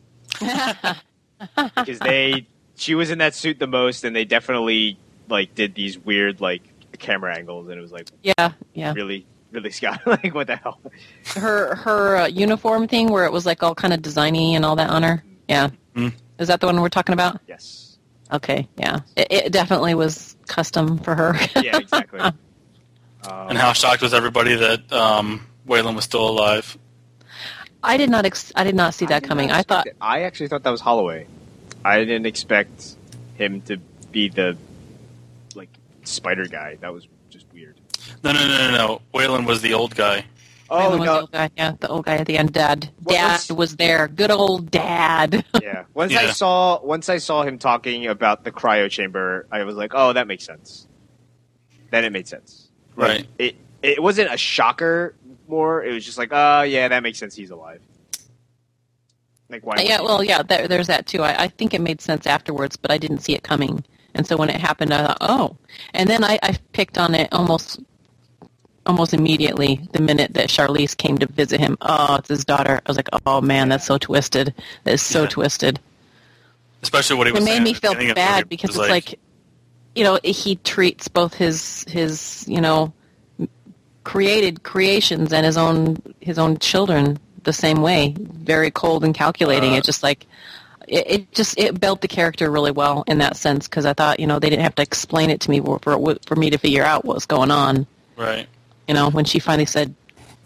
S2: Because they, she was in that suit the most, and they definitely, like, did these weird, like, camera angles, and it was, like,
S3: Yeah, yeah.
S2: really, really Scott. Like, what the hell?
S3: Her her uh, uniform thing where it was like all kind of designy and all that on her. Yeah.
S4: Mm.
S3: Is that the one we're talking about?
S2: Yes.
S3: Okay, yeah. It, it definitely was custom for her.
S2: Yeah, exactly. Um,
S4: And how shocked was everybody that um, Waylon was still alive?
S3: I did not ex- I did not see that
S2: did
S3: coming.
S2: not
S3: I thought
S2: expect it. I actually thought that was Holloway. I didn't expect him to be the, like, spider guy. That was just weird.
S4: No, no, no, no, no. Waylon was the old guy.
S2: Oh,
S3: Waylon was the
S2: no.
S3: old guy. Yeah, the old guy at the end. Dad.
S2: What
S3: Dad
S2: was-
S3: was there. Good old Dad.
S2: Yeah. Once I
S4: Yeah.
S2: saw once I saw him talking about the cryo chamber, I was like, "Oh, that makes sense." Then it made sense. Like,
S4: Right.
S2: It it wasn't a shocker. More, it was just like, "Oh, yeah, that makes sense. He's alive." Like, why?
S3: Yeah,
S2: would he?
S3: well, yeah, there, there's that too. I, I think it made sense afterwards, but I didn't see it coming. And so when it happened, I thought, oh. And then I, I picked on it almost almost immediately the minute that Charlize came to visit him. Oh, it's his daughter. I was like, oh, man, that's so twisted. That is so
S4: Yeah.
S3: twisted.
S4: Especially what he was
S3: It
S4: saying
S3: made me
S4: at the
S3: feel
S4: beginning of the
S3: bad
S4: movie,
S3: because
S4: was
S3: it's like, you know, he treats both his his you know created creations and his own his own children the same way, very cold and calculating.
S4: Uh,
S3: it just like it, it just it built the character really well in that sense because I thought, you know, they didn't have to explain it to me for for, for me to figure out what was going on.
S4: Right.
S3: You know, when she finally said,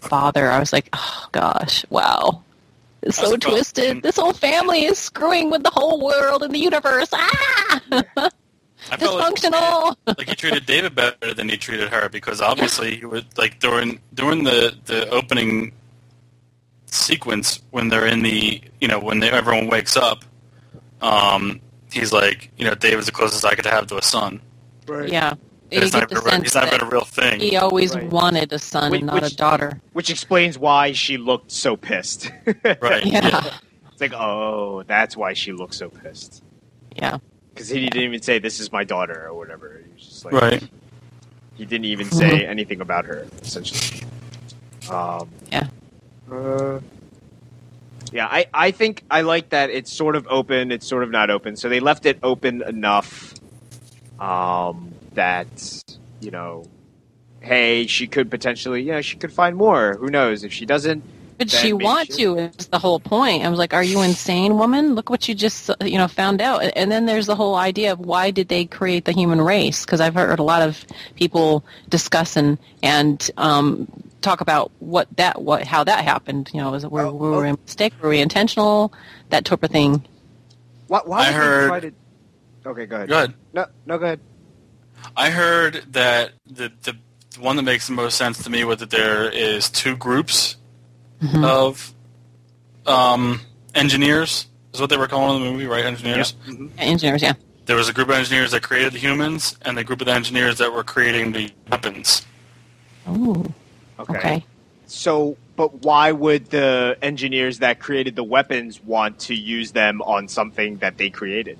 S3: father. I was like, oh gosh, wow. It's so twisted. This whole family is screwing with the whole world and the universe. Ah!
S4: I felt
S3: Dysfunctional.
S4: Like, like he treated David better than he treated her, because obviously he would, like, during during the, the opening sequence when they're in the, you know, when they, everyone wakes up, um, he's like, you know, David's the closest I could have to a son.
S2: Right.
S3: Yeah.
S4: It's not, even, it's not even a real thing.
S3: He always
S2: right.
S3: wanted a son
S2: which,
S3: and not
S2: which,
S3: a daughter.
S2: Which explains why she looked so pissed.
S4: Right.
S3: Yeah.
S4: yeah.
S2: It's like, oh, that's why she looked so pissed.
S3: Yeah.
S2: Because he didn't even say, this is my daughter, or whatever. He was just like,
S4: right.
S2: He didn't even say anything about her, essentially. Um,
S3: yeah.
S2: Uh, yeah, I, I think I like that it's sort of open, it's sort of not open. So they left it open enough um, that, you know, hey, she could potentially, you know, she could find more. Who knows? If she doesn't,
S3: But she wants you is the whole point. I was like, are you insane, woman? Look what you just, you know, found out. And then there's the whole idea of why did they create the human race? Because I've heard a lot of people discuss and, and um, talk about what that, what, how that happened. You know, was it, were,
S2: oh,
S3: were we
S2: oh.
S3: a mistake? Were we intentional? That type of thing.
S2: Why, why
S4: I
S2: would
S4: heard-
S2: they try to... Okay, go ahead.
S4: Go ahead.
S2: No, no, go ahead.
S4: I heard that the, the one that makes the most sense to me was that there is two groups
S3: Mm-hmm.
S4: of um, engineers, is what they were calling in the movie, right? Engineers.
S2: Yep. Mm-hmm.
S3: Engineers, yeah.
S4: There was a group of engineers that created the humans, and the group of engineers that were creating the weapons.
S3: Ooh.
S2: Okay.
S3: Okay.
S2: So, but why would the engineers that created the weapons want to use them on something that they created?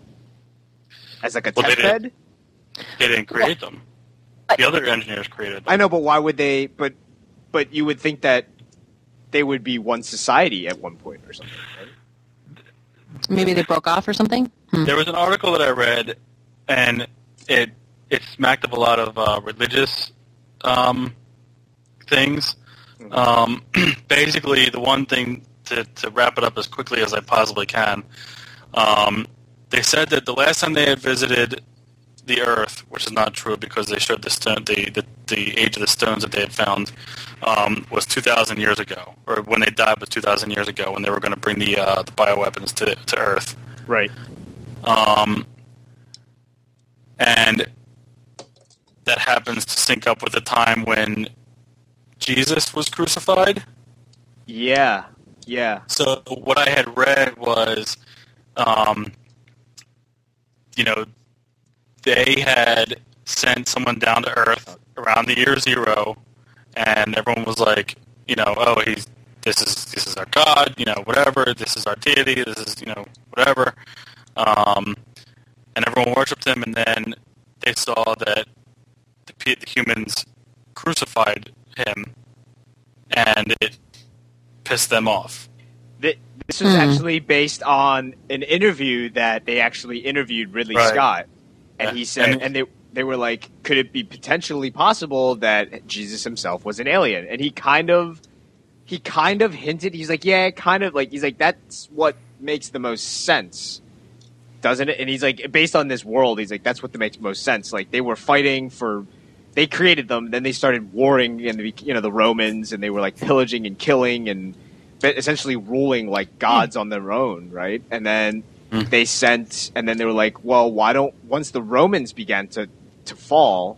S2: As like a
S4: Well, they
S2: test bed?
S4: didn't- They didn't create them. The other engineers created them.
S2: I know, but why would they... But, but you would think that they would be one society at one point or something, right?
S3: Maybe they broke off or something? Hmm.
S4: There was an article that I read, and it it smacked of a lot of uh, religious um, things. Um, basically, the one thing, to, to wrap it up as quickly as I possibly can, um, they said that the last time they had visited the Earth, which is not true because they showed the stone, the, the the age of the stones that they had found, um, was two thousand years ago, or when they died was two thousand years ago, when they were going to bring the uh, the bioweapons to to Earth.
S2: Right.
S4: Um, and that happens to sync up with the time when Jesus was crucified.
S2: Yeah. Yeah.
S4: So what I had read was, um, you know, they had sent someone down to Earth around the year zero, and everyone was like, you know, oh, he's this is this is our God, you know, whatever. This is our deity. This is, you know, whatever. Um, and everyone worshipped him, and then they saw that the, the humans crucified him, and it pissed them off.
S2: Th- This was
S3: Hmm.
S2: actually based on an interview that they actually interviewed Ridley
S4: Right.
S2: Scott. And
S4: Yeah.
S2: he said,
S4: And-
S2: and they they were like, could it be potentially possible that Jesus himself was an alien? And he kind of, he kind of hinted. He's like, yeah, kind of like he's like, that's what makes the most sense, doesn't it? And he's like, based on this world, he's like, that's what makes most sense. Like they were fighting for, they created them, then they started warring, and the, you know the Romans, and they were like pillaging and killing and essentially ruling like gods on their own, right? And then
S4: Mm.
S2: they sent, and then they were like, well, why don't, once the Romans began to, to fall,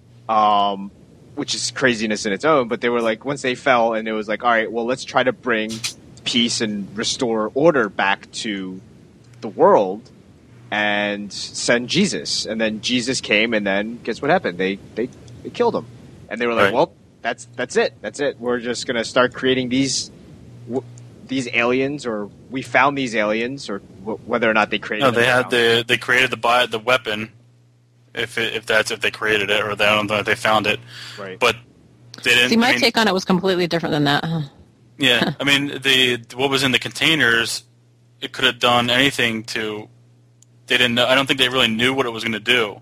S2: um, which is craziness in its own, but they were like, once they fell, and it was like, all right, well, let's try to bring peace and restore order back to the world and send Jesus. And then Jesus came, and then guess what happened? They, they, they killed him. And they were like,
S4: Right.
S2: well, that's, that's it. That's it. We're just going to start creating these, w- these aliens, or we found these aliens, or w- whether or not they created
S4: No,
S2: them
S4: they
S2: or
S4: had
S2: not.
S4: the they created the bi- the weapon, if it, if that's if they created it, or they I don't know if they found it,
S2: Right.
S4: but they didn't.
S3: See, my
S4: I mean,
S3: take on it was completely different than that.
S4: yeah, I mean the what was in the containers, it could have done anything to. They didn't know. I don't think they really knew what it was going to do.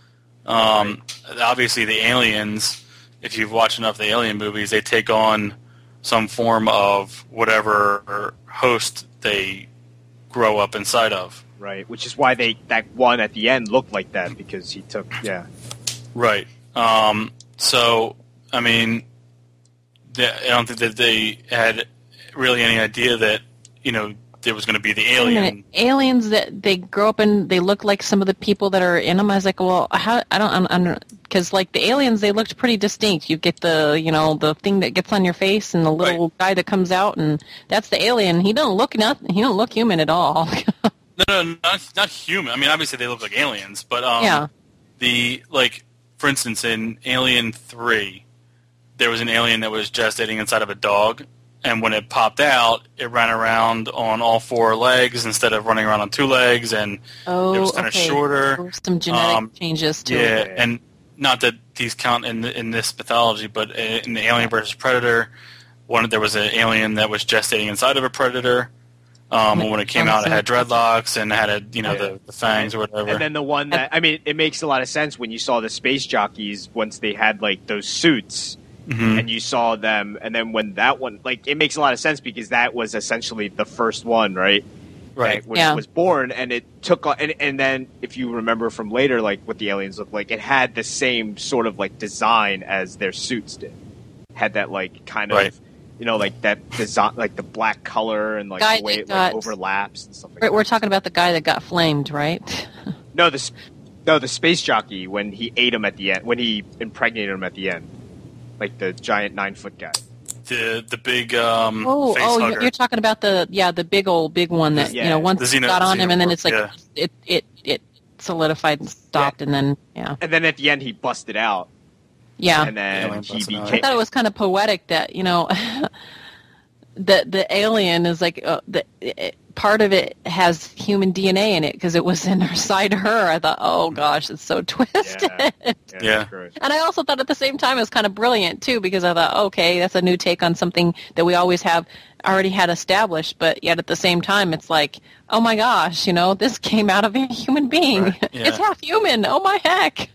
S4: Um, Obviously, the aliens. If you've watched enough of the Alien movies, they take on some form of whatever host they grow up inside of.
S2: Right, which is why they that one at the end looked like that, because he took yeah.
S4: Right. Um, so, I mean, they, I don't think that they had really any idea that, you know, there was going to be the alien.
S3: Aliens that they grow up in, they look like some of the people that are in them. I was like, well, how, I don't, I don't, because like the aliens, they looked pretty distinct. You get the, you know, the thing that gets on your face and the little right. guy that comes out, and that's the alien. He don't look nothing. He don't look human at all.
S4: no, no, not not human. I mean, obviously they look like aliens, but um,
S3: yeah.
S4: the like, for instance, in Alien three, there was an alien that was gestating inside of a dog. And when it popped out, it ran around on all four legs instead of running around on two legs, and
S3: oh,
S4: it was kind
S3: okay.
S4: of shorter.
S3: There were some genetic
S4: um,
S3: changes to
S4: yeah,
S3: it.
S4: Yeah, and not that these count in in this mythology, but in the Alien versus Predator, one there was an alien that was gestating inside of a predator. Um, and when it came out, it had dreadlocks and it had a, you know,
S2: yeah.
S4: the, the fangs or whatever.
S2: And then the one that I mean, it makes a lot of sense when you saw the space jockeys once they had like those suits. Mm-hmm. And you saw them, and then when that one, like, it makes a lot of sense because that was essentially the first one, right?
S4: Right.
S2: That was,
S3: yeah.
S2: was born, and it took, and, and then if you remember from later, like, what the aliens looked like, it had the same sort of, like, design as their suits did. Had that, like, kind of,
S4: right.
S2: you know, like, that design, like, the black color and, like,
S3: guy
S2: the way it,
S3: got,
S2: like, overlaps and stuff like
S3: we're,
S2: that.
S3: We're talking about the guy that got flamed, right?
S2: no, the, no, the space jockey, when he ate him at the end, when he impregnated him at the end. Like the giant nine foot guy.
S4: The the big um
S3: oh
S4: face
S3: oh
S4: hugger.
S3: You're, you're talking about the yeah the big old big one that
S2: yeah.
S3: you know once
S4: Xeno,
S3: it got on him and then it's like
S4: yeah.
S3: it, it it solidified and stopped yeah. and then yeah
S2: and then at the end he busted out
S3: yeah
S2: and then yeah, he became.
S3: I thought it was kind of poetic that you know that the alien is like uh, the it, part of it has human D N A in it because it was inside her. I thought, oh gosh, it's so twisted.
S2: Yeah, yeah.
S4: yeah.
S3: And I also thought at the same time it was kind of brilliant too because I thought, okay, that's a new take on something that we always have already had established, but yet at the same time it's like, oh my gosh, you know, this came out of a human being.
S4: Right. Yeah.
S3: It's half human. Oh my heck.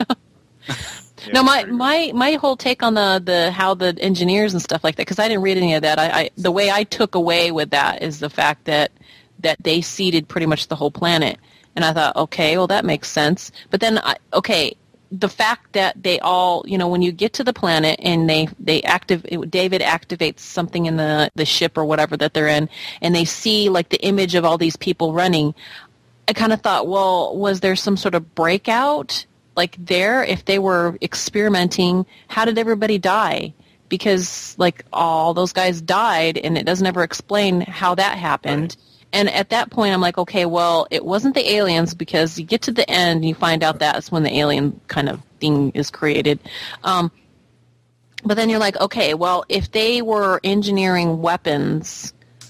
S2: Yeah,
S3: no, my, my, my whole take on the, the how the engineers and stuff like that, because I didn't read any of that. I, I the way I took away with that is the fact that that they seeded pretty much the whole planet, and I thought, okay, well that makes sense. But then, I, okay, the fact that they all, you know, when you get to the planet and they they active, David activates something in the the ship or whatever that they're in, and they see like the image of all these people running. I kind of thought, well, was there some sort of breakout? Like there, if they were experimenting, how did everybody die? Because like all those guys died, and it doesn't ever explain how that happened. Right. And at that point, I'm like, okay, well, it wasn't the aliens because you get to the end and you find out that's when the alien kind of thing is created. Um, but then you're like, okay, well, if they were engineering weapons,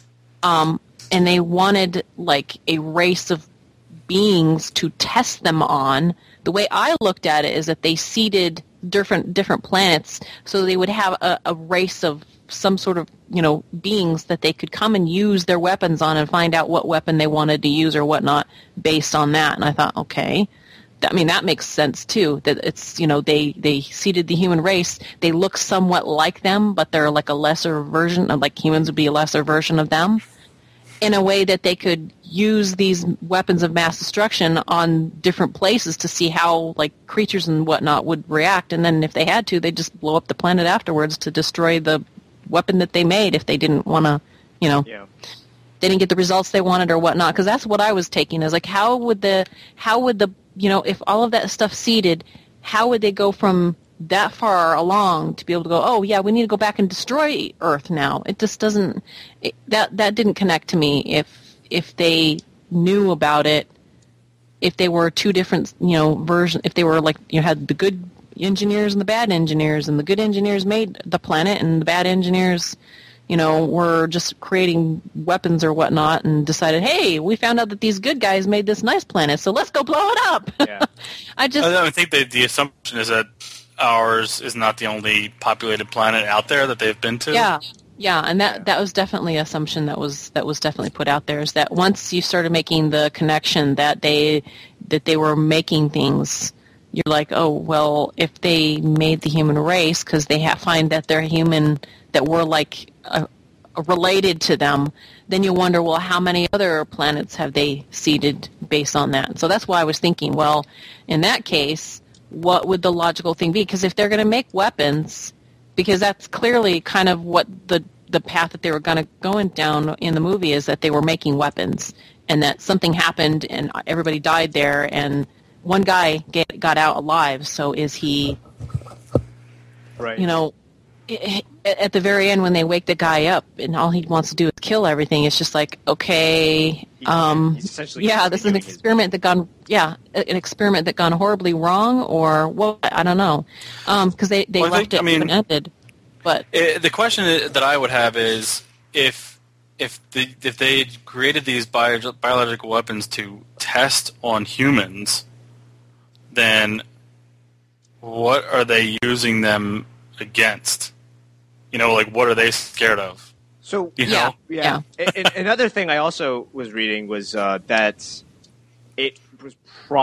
S3: um, and they wanted like a race of beings to test them on. The way I looked at it is that they seeded different different planets so they would have a, a race of some sort of, you know, beings that they could come and use their weapons on and find out what weapon they wanted to use or whatnot based on that. And I thought, okay, that, I mean, that makes sense too, that it's, you know, they, they seeded the human race. They look somewhat like them, but they're like a lesser version of, like humans would be a lesser version of them, in a way that they could use these weapons of mass destruction on different places to see how, like, creatures and whatnot would react. And then if they had to, they'd just blow up the planet afterwards to destroy the weapon that they made if they didn't want to, you know,
S2: yeah.
S3: they didn't get the results they wanted or whatnot. Because that's what I was taking as, like, how would the, how would the, you know, if all of that stuff seeded, how would they go from that far along to be able to go, oh yeah, we need to go back and destroy Earth now? It just doesn't, it, that that didn't connect to me. If if they knew about it, if they were two different, you know, version, if they were like, you know, had the good engineers and the bad engineers, and the good engineers made the planet, and the bad engineers, you know, were just creating weapons or whatnot, and decided, hey, we found out that these good guys made this nice planet, so let's go blow it up.
S2: Yeah.
S3: I just,
S4: I think that the assumption is that ours is not the only populated planet out there that they've been to.
S3: Yeah, yeah, and that,
S2: Yeah.
S3: that was definitely an assumption that was that was definitely put out there. Is that once you started making the connection that they that they were making things, you're like, oh well, if they made the human race because they ha- find that they're human, that we're like uh, related to them, then you wonder, well, how many other planets have they seeded based on that? So that's why I was thinking, well, in that case, what would the logical thing be? Because if they're going to make weapons, because that's clearly kind of what the the path that they were going to go down in the movie is that they were making weapons, and that something happened and everybody died there, and one guy get, got out alive. So is he,
S2: right?
S3: You know, at the very end when they wake the guy up and all he wants to do is kill everything, it's just like, okay, um,
S2: He's essentially
S3: yeah, this is an experiment that gone, yeah, an experiment that gone horribly wrong, or what? I don't know, because um, they they
S4: well,
S3: left
S4: think,
S3: it
S4: I mean,
S3: open-ended. But
S4: it, the question that I would have is if if the if they created these bio, biological weapons to test on humans, then what are they using them against? You know, like what are they scared of?
S2: So
S4: you
S3: yeah,
S4: know?
S2: yeah.
S3: yeah.
S2: and, and another thing I also was reading was uh, that it was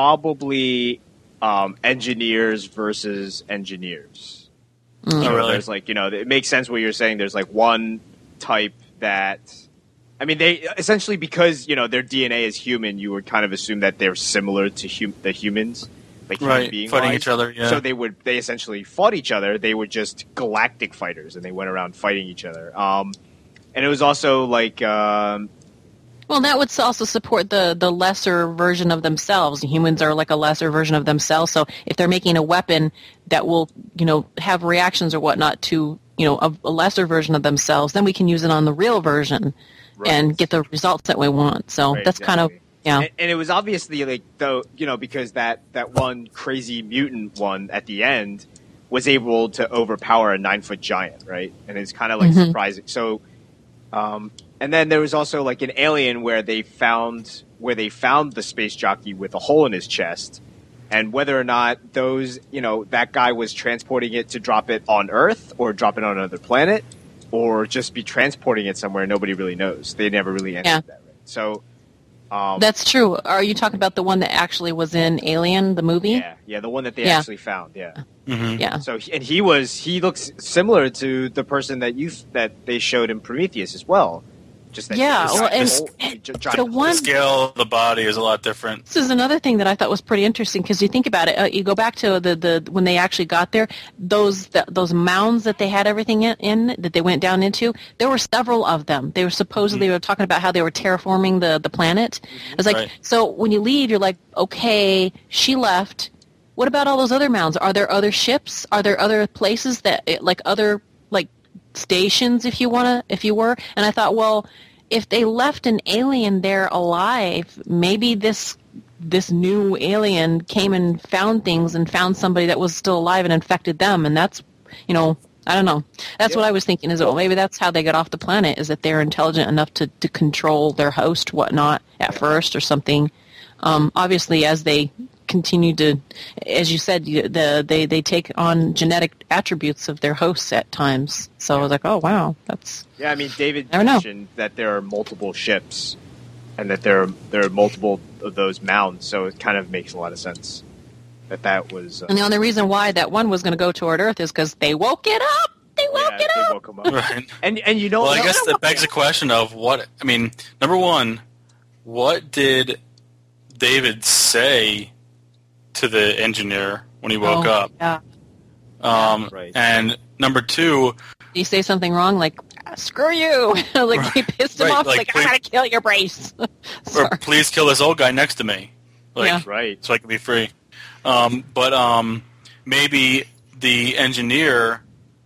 S2: probably um, engineers versus engineers.
S3: Mm.
S2: You know,
S4: Oh, really?
S2: There's like, you know, it makes sense what you're saying. There's like one type that, I mean, they essentially, because, you know, their D N A is human, you would kind of assume that they're similar to hum- the humans, like human
S4: Right,
S2: being
S4: fighting each other, yeah.
S2: So they would, they essentially fought each other. They were just galactic fighters, and they went around fighting each other. Um, and it was also like, um,
S3: well, that would also support the, the lesser version of themselves. Humans are like a lesser version of themselves. So if they're making a weapon that will, you know, have reactions or whatnot to, you know, a, a lesser version of themselves, then we can use it on the real version
S2: Right.
S3: and get the results that we want. So
S2: Right,
S3: that's kind of,
S2: exactly.
S3: yeah.
S2: And, and it was obviously like, though, you know, because that, that one crazy mutant one at the end was able to overpower a nine foot giant, right? And it's kind of like
S3: Mhm.
S2: surprising. So, um, and then there was also like an Alien where they found where they found the space jockey with a hole in his chest, and whether or not those, you know, that guy was transporting it to drop it on Earth or drop it on another planet, or just be transporting it somewhere, nobody really knows. They never really answered
S3: Yeah.
S2: that. Right? So. Um,
S3: That's true. Are you talking about the one that actually was in Alien, the movie?
S2: Yeah, yeah, the one that they
S3: Yeah.
S2: actually found. Yeah.
S4: Mm-hmm.
S3: Yeah.
S2: So he- and he was he looks similar to the person that you that they showed in Prometheus as well. Just that
S3: Yeah,
S2: giant
S3: well, and-
S2: hole- gi- giant
S3: the
S2: hole.
S3: one-
S4: The scale of the body is a lot different.
S3: This is another thing that I thought was pretty interesting because you think about it. Uh, you go back to the, the when they actually got there, those the, those mounds that they had everything in, in that they went down into. There were several of them. They were supposedly mm-hmm. they were talking about how they were terraforming the the planet. Mm-hmm. It's like
S4: right.
S3: So when you leave, you're like, okay, she left. What about all those other mounds? Are there other ships? Are there other places that like other like stations, if you wanna, if you were? And I thought, well, if they left an alien there alive, maybe this this new alien came and found things and found somebody that was still alive and infected them, and that's, you know, I don't know. That's
S2: yeah.
S3: what I was thinking. Is well, maybe that's how they got off the planet, is that they're intelligent enough to, to control their host, whatnot, at first or something. Um, obviously, as they continue to, as you said, the they, they take on genetic attributes of their hosts at times. So I was like, oh, wow, that's...
S2: Yeah, I mean, David
S3: Never
S2: mentioned know. that there are multiple ships and that there are, there are multiple of those mounds, so it kind of makes a lot of sense that that was... Uh,
S3: and the only reason why that one was going to go toward Earth is because they woke it up! They woke
S2: yeah,
S3: it
S2: they
S3: up!
S2: woke him up.
S4: Right.
S2: And, and you don't
S4: Well, I
S2: know...
S4: guess that begs the question of what... I mean, number one, what did David say to the engineer when he woke
S3: oh,
S4: up?
S3: Yeah.
S4: Um,
S2: yeah, right.
S4: And number two...
S3: Did he say something wrong? Like, screw you! like,
S4: Right.
S3: he pissed him
S4: Right,
S3: off.
S4: like,
S3: Like,
S4: please-
S3: I'm going to kill your brace.
S4: or please kill this old guy next to me. Like,
S3: Yeah.
S2: Right.
S4: so I can be free. Um, but um, maybe the engineer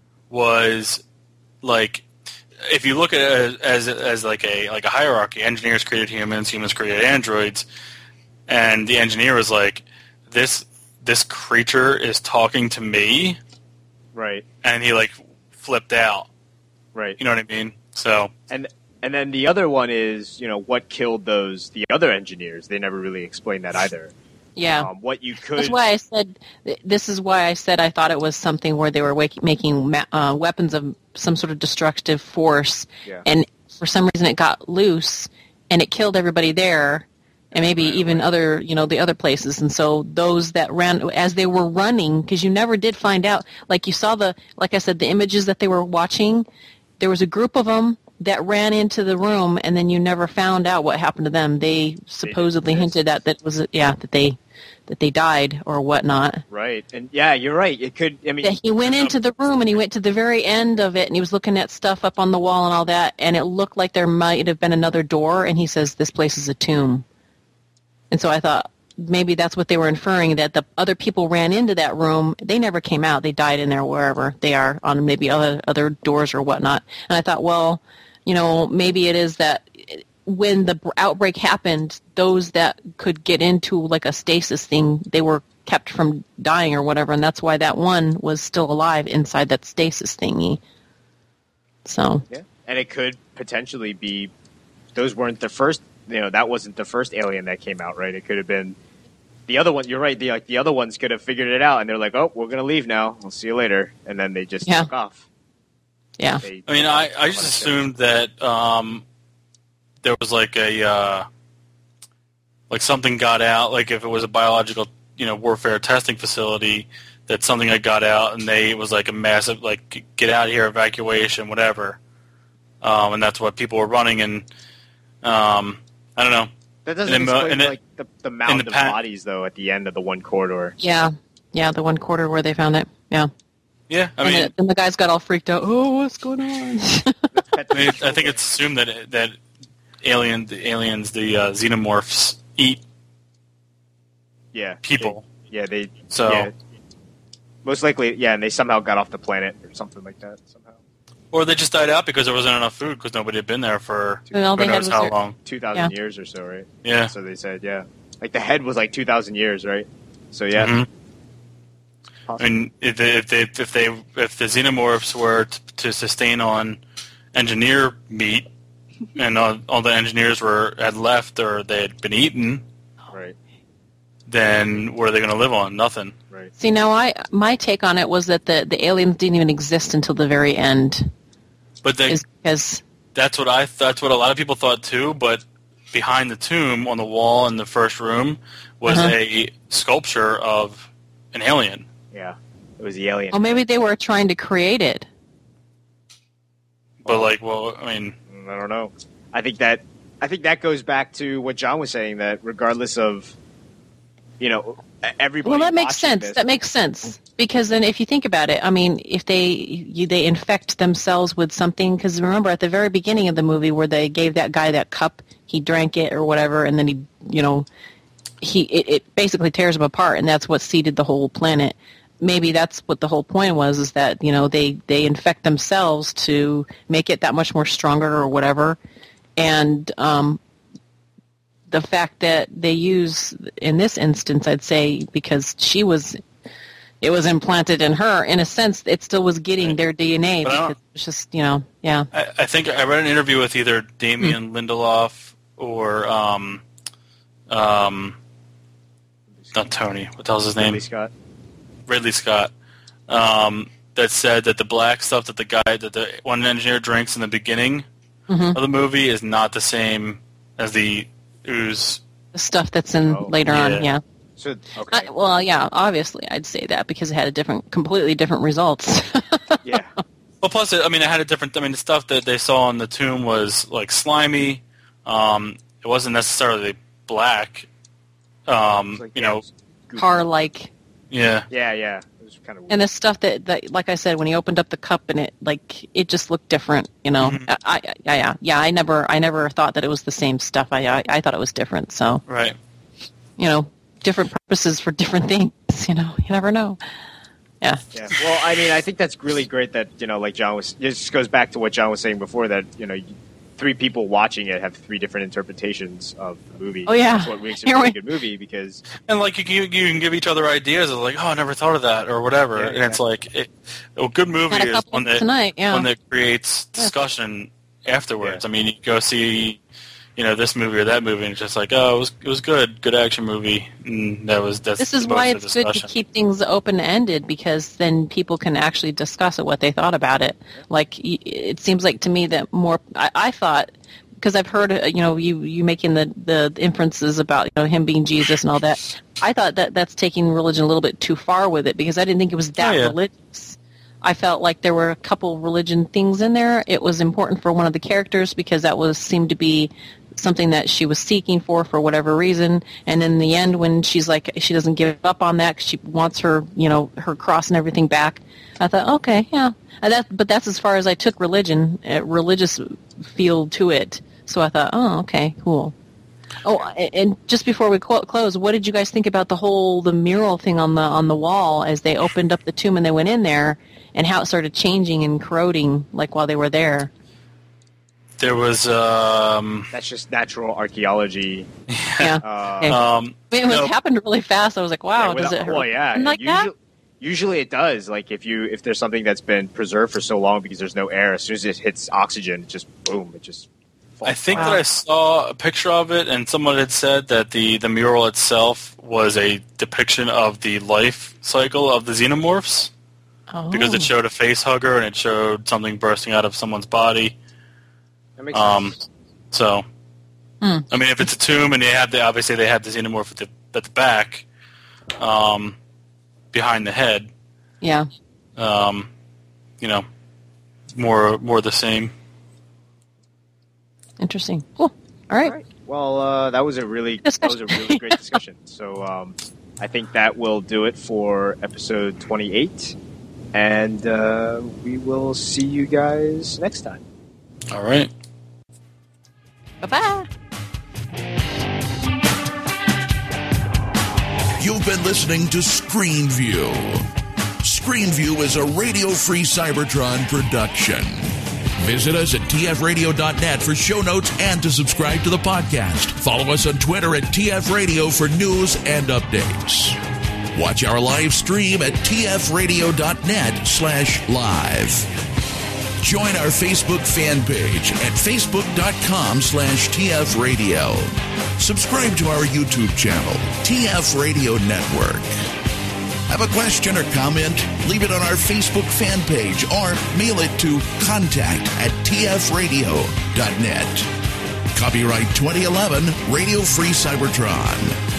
S4: was like, if you look at it as as like a like a hierarchy, engineers created humans, humans created androids, and the engineer was like, this this creature is talking to me,
S2: Right.
S4: and he like flipped out.
S2: Right.
S4: You know what I mean? So
S2: And and then the other one is, you know, what killed those the other engineers? They never really explained that either.
S3: yeah.
S2: Um, what you could
S3: That's why I said, this is why I said I thought it was something where they were wak- making ma- uh, weapons of some sort of destructive force,
S2: Yeah.
S3: and for some reason it got loose, and it killed everybody there, and maybe
S2: Right,
S3: even
S2: right.
S3: other, you know, the other places. And so those that ran, as they were running, because you never did find out, like you saw the, like I said, the images that they were watching, there was a group of them that ran into the room, and then you never found out what happened to them. They supposedly
S2: missed.
S3: hinted at that was, yeah, that they that they died or whatnot.
S2: Right. And yeah, you're right. It could, I mean.
S3: Yeah, he went into the room and he went to the very end of it and he was looking at stuff up on the wall and all that, and it looked like there might have been another door, and he says, this place is a tomb. And so I thought maybe that's what they were inferring, that the other people ran into that room. They never came out. They died in there wherever they are on maybe other other doors or whatnot. And I thought, well, you know, maybe it is that when the outbreak happened, those that could get into like a stasis thing, they were kept from dying or whatever, and that's why that one was still alive inside that stasis thingy. So
S2: yeah, and it could potentially be those weren't the first. You know, that wasn't the first alien that came out, right? It could have been the other one. You're right. The like the other ones could have figured it out, and they're like, "Oh, we're gonna leave now. We'll see you later," and then they just
S3: yeah.
S2: took off.
S3: Yeah.
S2: They,
S4: I mean, I, I just assumed that um, there was like a uh, like something got out. Like if it was a biological, you know, warfare testing facility, that something had got out, and they it was like a massive like get out of here, evacuation, whatever. Um, and that's what people were running, and um, I don't know.
S2: That doesn't
S4: and
S2: explain
S4: the,
S2: like the, the mound
S4: the
S2: of
S4: pa-
S2: bodies though at the end of the one corridor.
S3: Yeah, yeah, the one quarter where they found it. Yeah.
S4: Yeah, I
S3: and
S4: mean,
S3: the, and the guys got all freaked out. Oh, what's going on?
S4: I, mean, I think it's assumed that that alien, the aliens, the uh, xenomorphs eat
S2: yeah
S4: people.
S2: They, yeah, they.
S4: So
S2: yeah, most likely, yeah, and they somehow got off the planet or something like that. Somehow,
S4: or they just died out because there wasn't enough food because nobody had been there for
S3: and all
S4: who
S3: they had
S4: knows
S3: was
S4: how
S3: their-
S4: long.
S2: two thousand
S3: Yeah.
S2: years or so, right?
S4: Yeah.
S2: So they said, yeah, like the head was like two thousand years, right? So yeah.
S4: Mhm. I mean, if they, if they if they if the xenomorphs were t- to sustain on engineer meat, and all, all the engineers were had left or they had been eaten,
S2: Right.
S4: then what are they going to live on? Nothing.
S2: Right.
S3: See, now I my take on it was that the, the aliens didn't even exist until the very end.
S4: But they,
S3: Is because
S4: that's what I that's what a lot of people thought too. But behind the tomb on the wall in the first room was
S3: Uh-huh.
S4: a sculpture of an alien.
S2: Yeah. It was the alien.
S3: well, maybe they were trying to create it.
S4: But like, well, I mean,
S2: I don't know. I think that I think that goes back to what John was saying, that regardless of, you know, everybody.
S3: Well, that makes
S2: watching
S3: sense.
S2: this-
S3: That makes sense because then, if you think about it, I mean, if they you, they infect themselves with something, because remember at the very beginning of the movie where they gave that guy that cup, he drank it or whatever, and then he, you know, he it, it basically tears him apart, and that's what seeded the whole planet. Maybe that's what the whole point was, is that, you know, they, they infect themselves to make it that much more stronger or whatever. And um, the fact that they use, in this instance, I'd say, because she was, it was implanted in her, in a sense, it still was getting their D N A
S4: But I don't-
S3: because it's just, you know, yeah.
S4: I, I think I read an interview with either Damien
S3: Hmm.
S4: Lindelof or um, um, not Tony. What the hell's his name?
S2: Ridley Scott.
S4: Ridley Scott. Um, that said that the black stuff that the guy that the one engineer drinks in the beginning
S3: Mhm.
S4: of the movie is not the same as the ooze.
S3: The stuff that's in
S2: Oh,
S3: later
S4: yeah.
S3: on, yeah.
S2: So okay.
S3: I, well, yeah, obviously I'd say that because it had a different, completely different results.
S2: yeah.
S4: Well, plus, it, I mean, it had a different. I mean, the stuff that they saw in the tomb was like slimy. Um, it wasn't necessarily black. Um,
S2: It's like,
S4: you
S2: yeah,
S4: know,
S2: it was goofy.
S3: Car-like.
S4: yeah.
S2: Yeah, yeah. It was kind of weird.
S3: And the stuff that, that, like I said, when he opened up the cup and it, like, it just looked different, you know.
S4: Mhm.
S3: I, I, yeah, yeah, yeah. I never, I never thought that it was the same stuff. I, I, I thought it was different. So,
S4: Right.
S3: you know, different purposes for different things. You know, you never know. Yeah.
S2: Yeah. Well, I mean, I think that's really great that, you know, like John was, it just goes back to what John was saying before, that, you know, three people watching it have three different interpretations of the movie.
S3: Oh, yeah.
S2: That's what makes it a
S3: Here
S2: really
S3: we-
S2: good movie, because
S4: And like you can, you can give each other ideas of like, oh, I never thought of that or whatever.
S2: Yeah,
S4: and
S2: yeah.
S4: it's like, it, a good movie
S3: Had a
S4: is
S3: couple
S4: one that
S3: tonight, yeah.
S4: one that creates discussion afterwards.
S2: Yeah.
S4: I mean, you go see, you know, this movie or that movie, and it's just like, oh, it was it was good, good action movie. And that was that's
S3: This is
S4: most
S3: why
S4: of the
S3: it's good to
S4: discussion.
S3: keep things open-ended, because then people can actually discuss it, what they thought about it. Like, y- it seems like to me that more, I, I thought, because I've heard, uh, you know, you, you making the, the inferences about, you know, him being Jesus and all that. I thought that that's taking religion a little bit too far with it, because I didn't think it was that
S4: Oh, yeah.
S3: religious. I felt like there were a couple religion things in there. It was important for one of the characters because that was seemed to be something that she was seeking for for whatever reason. And in the end, when she's like, she doesn't give up on that 'cause she wants her, you know, her cross and everything back. I thought, okay, yeah. And that, but that's as far as I took religion, a religious feel to it. So I thought, oh, okay, cool. Oh, and just before we close, what did you guys think about the whole the mural thing on the on the wall as they opened up the tomb and they went in there, and how it started changing and corroding like while they were there?
S4: There was um,
S2: that's just natural archaeology.
S3: Yeah,
S2: uh,
S3: okay.
S4: um,
S3: I mean, it
S4: no.
S3: happened really fast. I was like, wow,
S2: yeah,
S3: does
S2: without,
S3: it hurt?
S2: Well, yeah,
S3: like
S2: usually,
S3: that?
S2: usually it does. Like if you if there's something that's been preserved for so long because there's no air, as soon as it hits oxygen, it just boom, it just.
S4: I think
S3: Wow.
S4: that I saw a picture of it, and someone had said that the, the mural itself was a depiction of the life cycle of the xenomorphs,
S3: Oh.
S4: because it showed a face hugger and it showed something bursting out of someone's body.
S2: That makes
S4: Um,
S2: sense.
S4: so,
S3: Hmm.
S4: I mean, if it's a tomb and they have the obviously they have the xenomorph at the at the back, um, behind the head,
S3: Yeah.
S4: um, you know, more more the same.
S3: Interesting. Cool. All right.
S2: All right. Well, uh, that was a really that was a really great discussion. So um, I think that will do it for episode twenty-eight, and uh, we will see you guys next time.
S4: All right.
S3: Bye-bye.
S1: You've been listening to Screen View. Screen View is a radio-free Cybertron production. Visit us at T F radio dot net for show notes and to subscribe to the podcast. Follow us on Twitter at T F Radio for news and updates. Watch our live stream at T F radio dot net slash live. Join our Facebook fan page at facebook dot com slash T F radio. Subscribe to our YouTube channel, T F Radio Network. Have a question or comment? Leave it on our Facebook fan page or mail it to contact at T F radio dot net. Copyright twenty eleven, Radio Free Cybertron.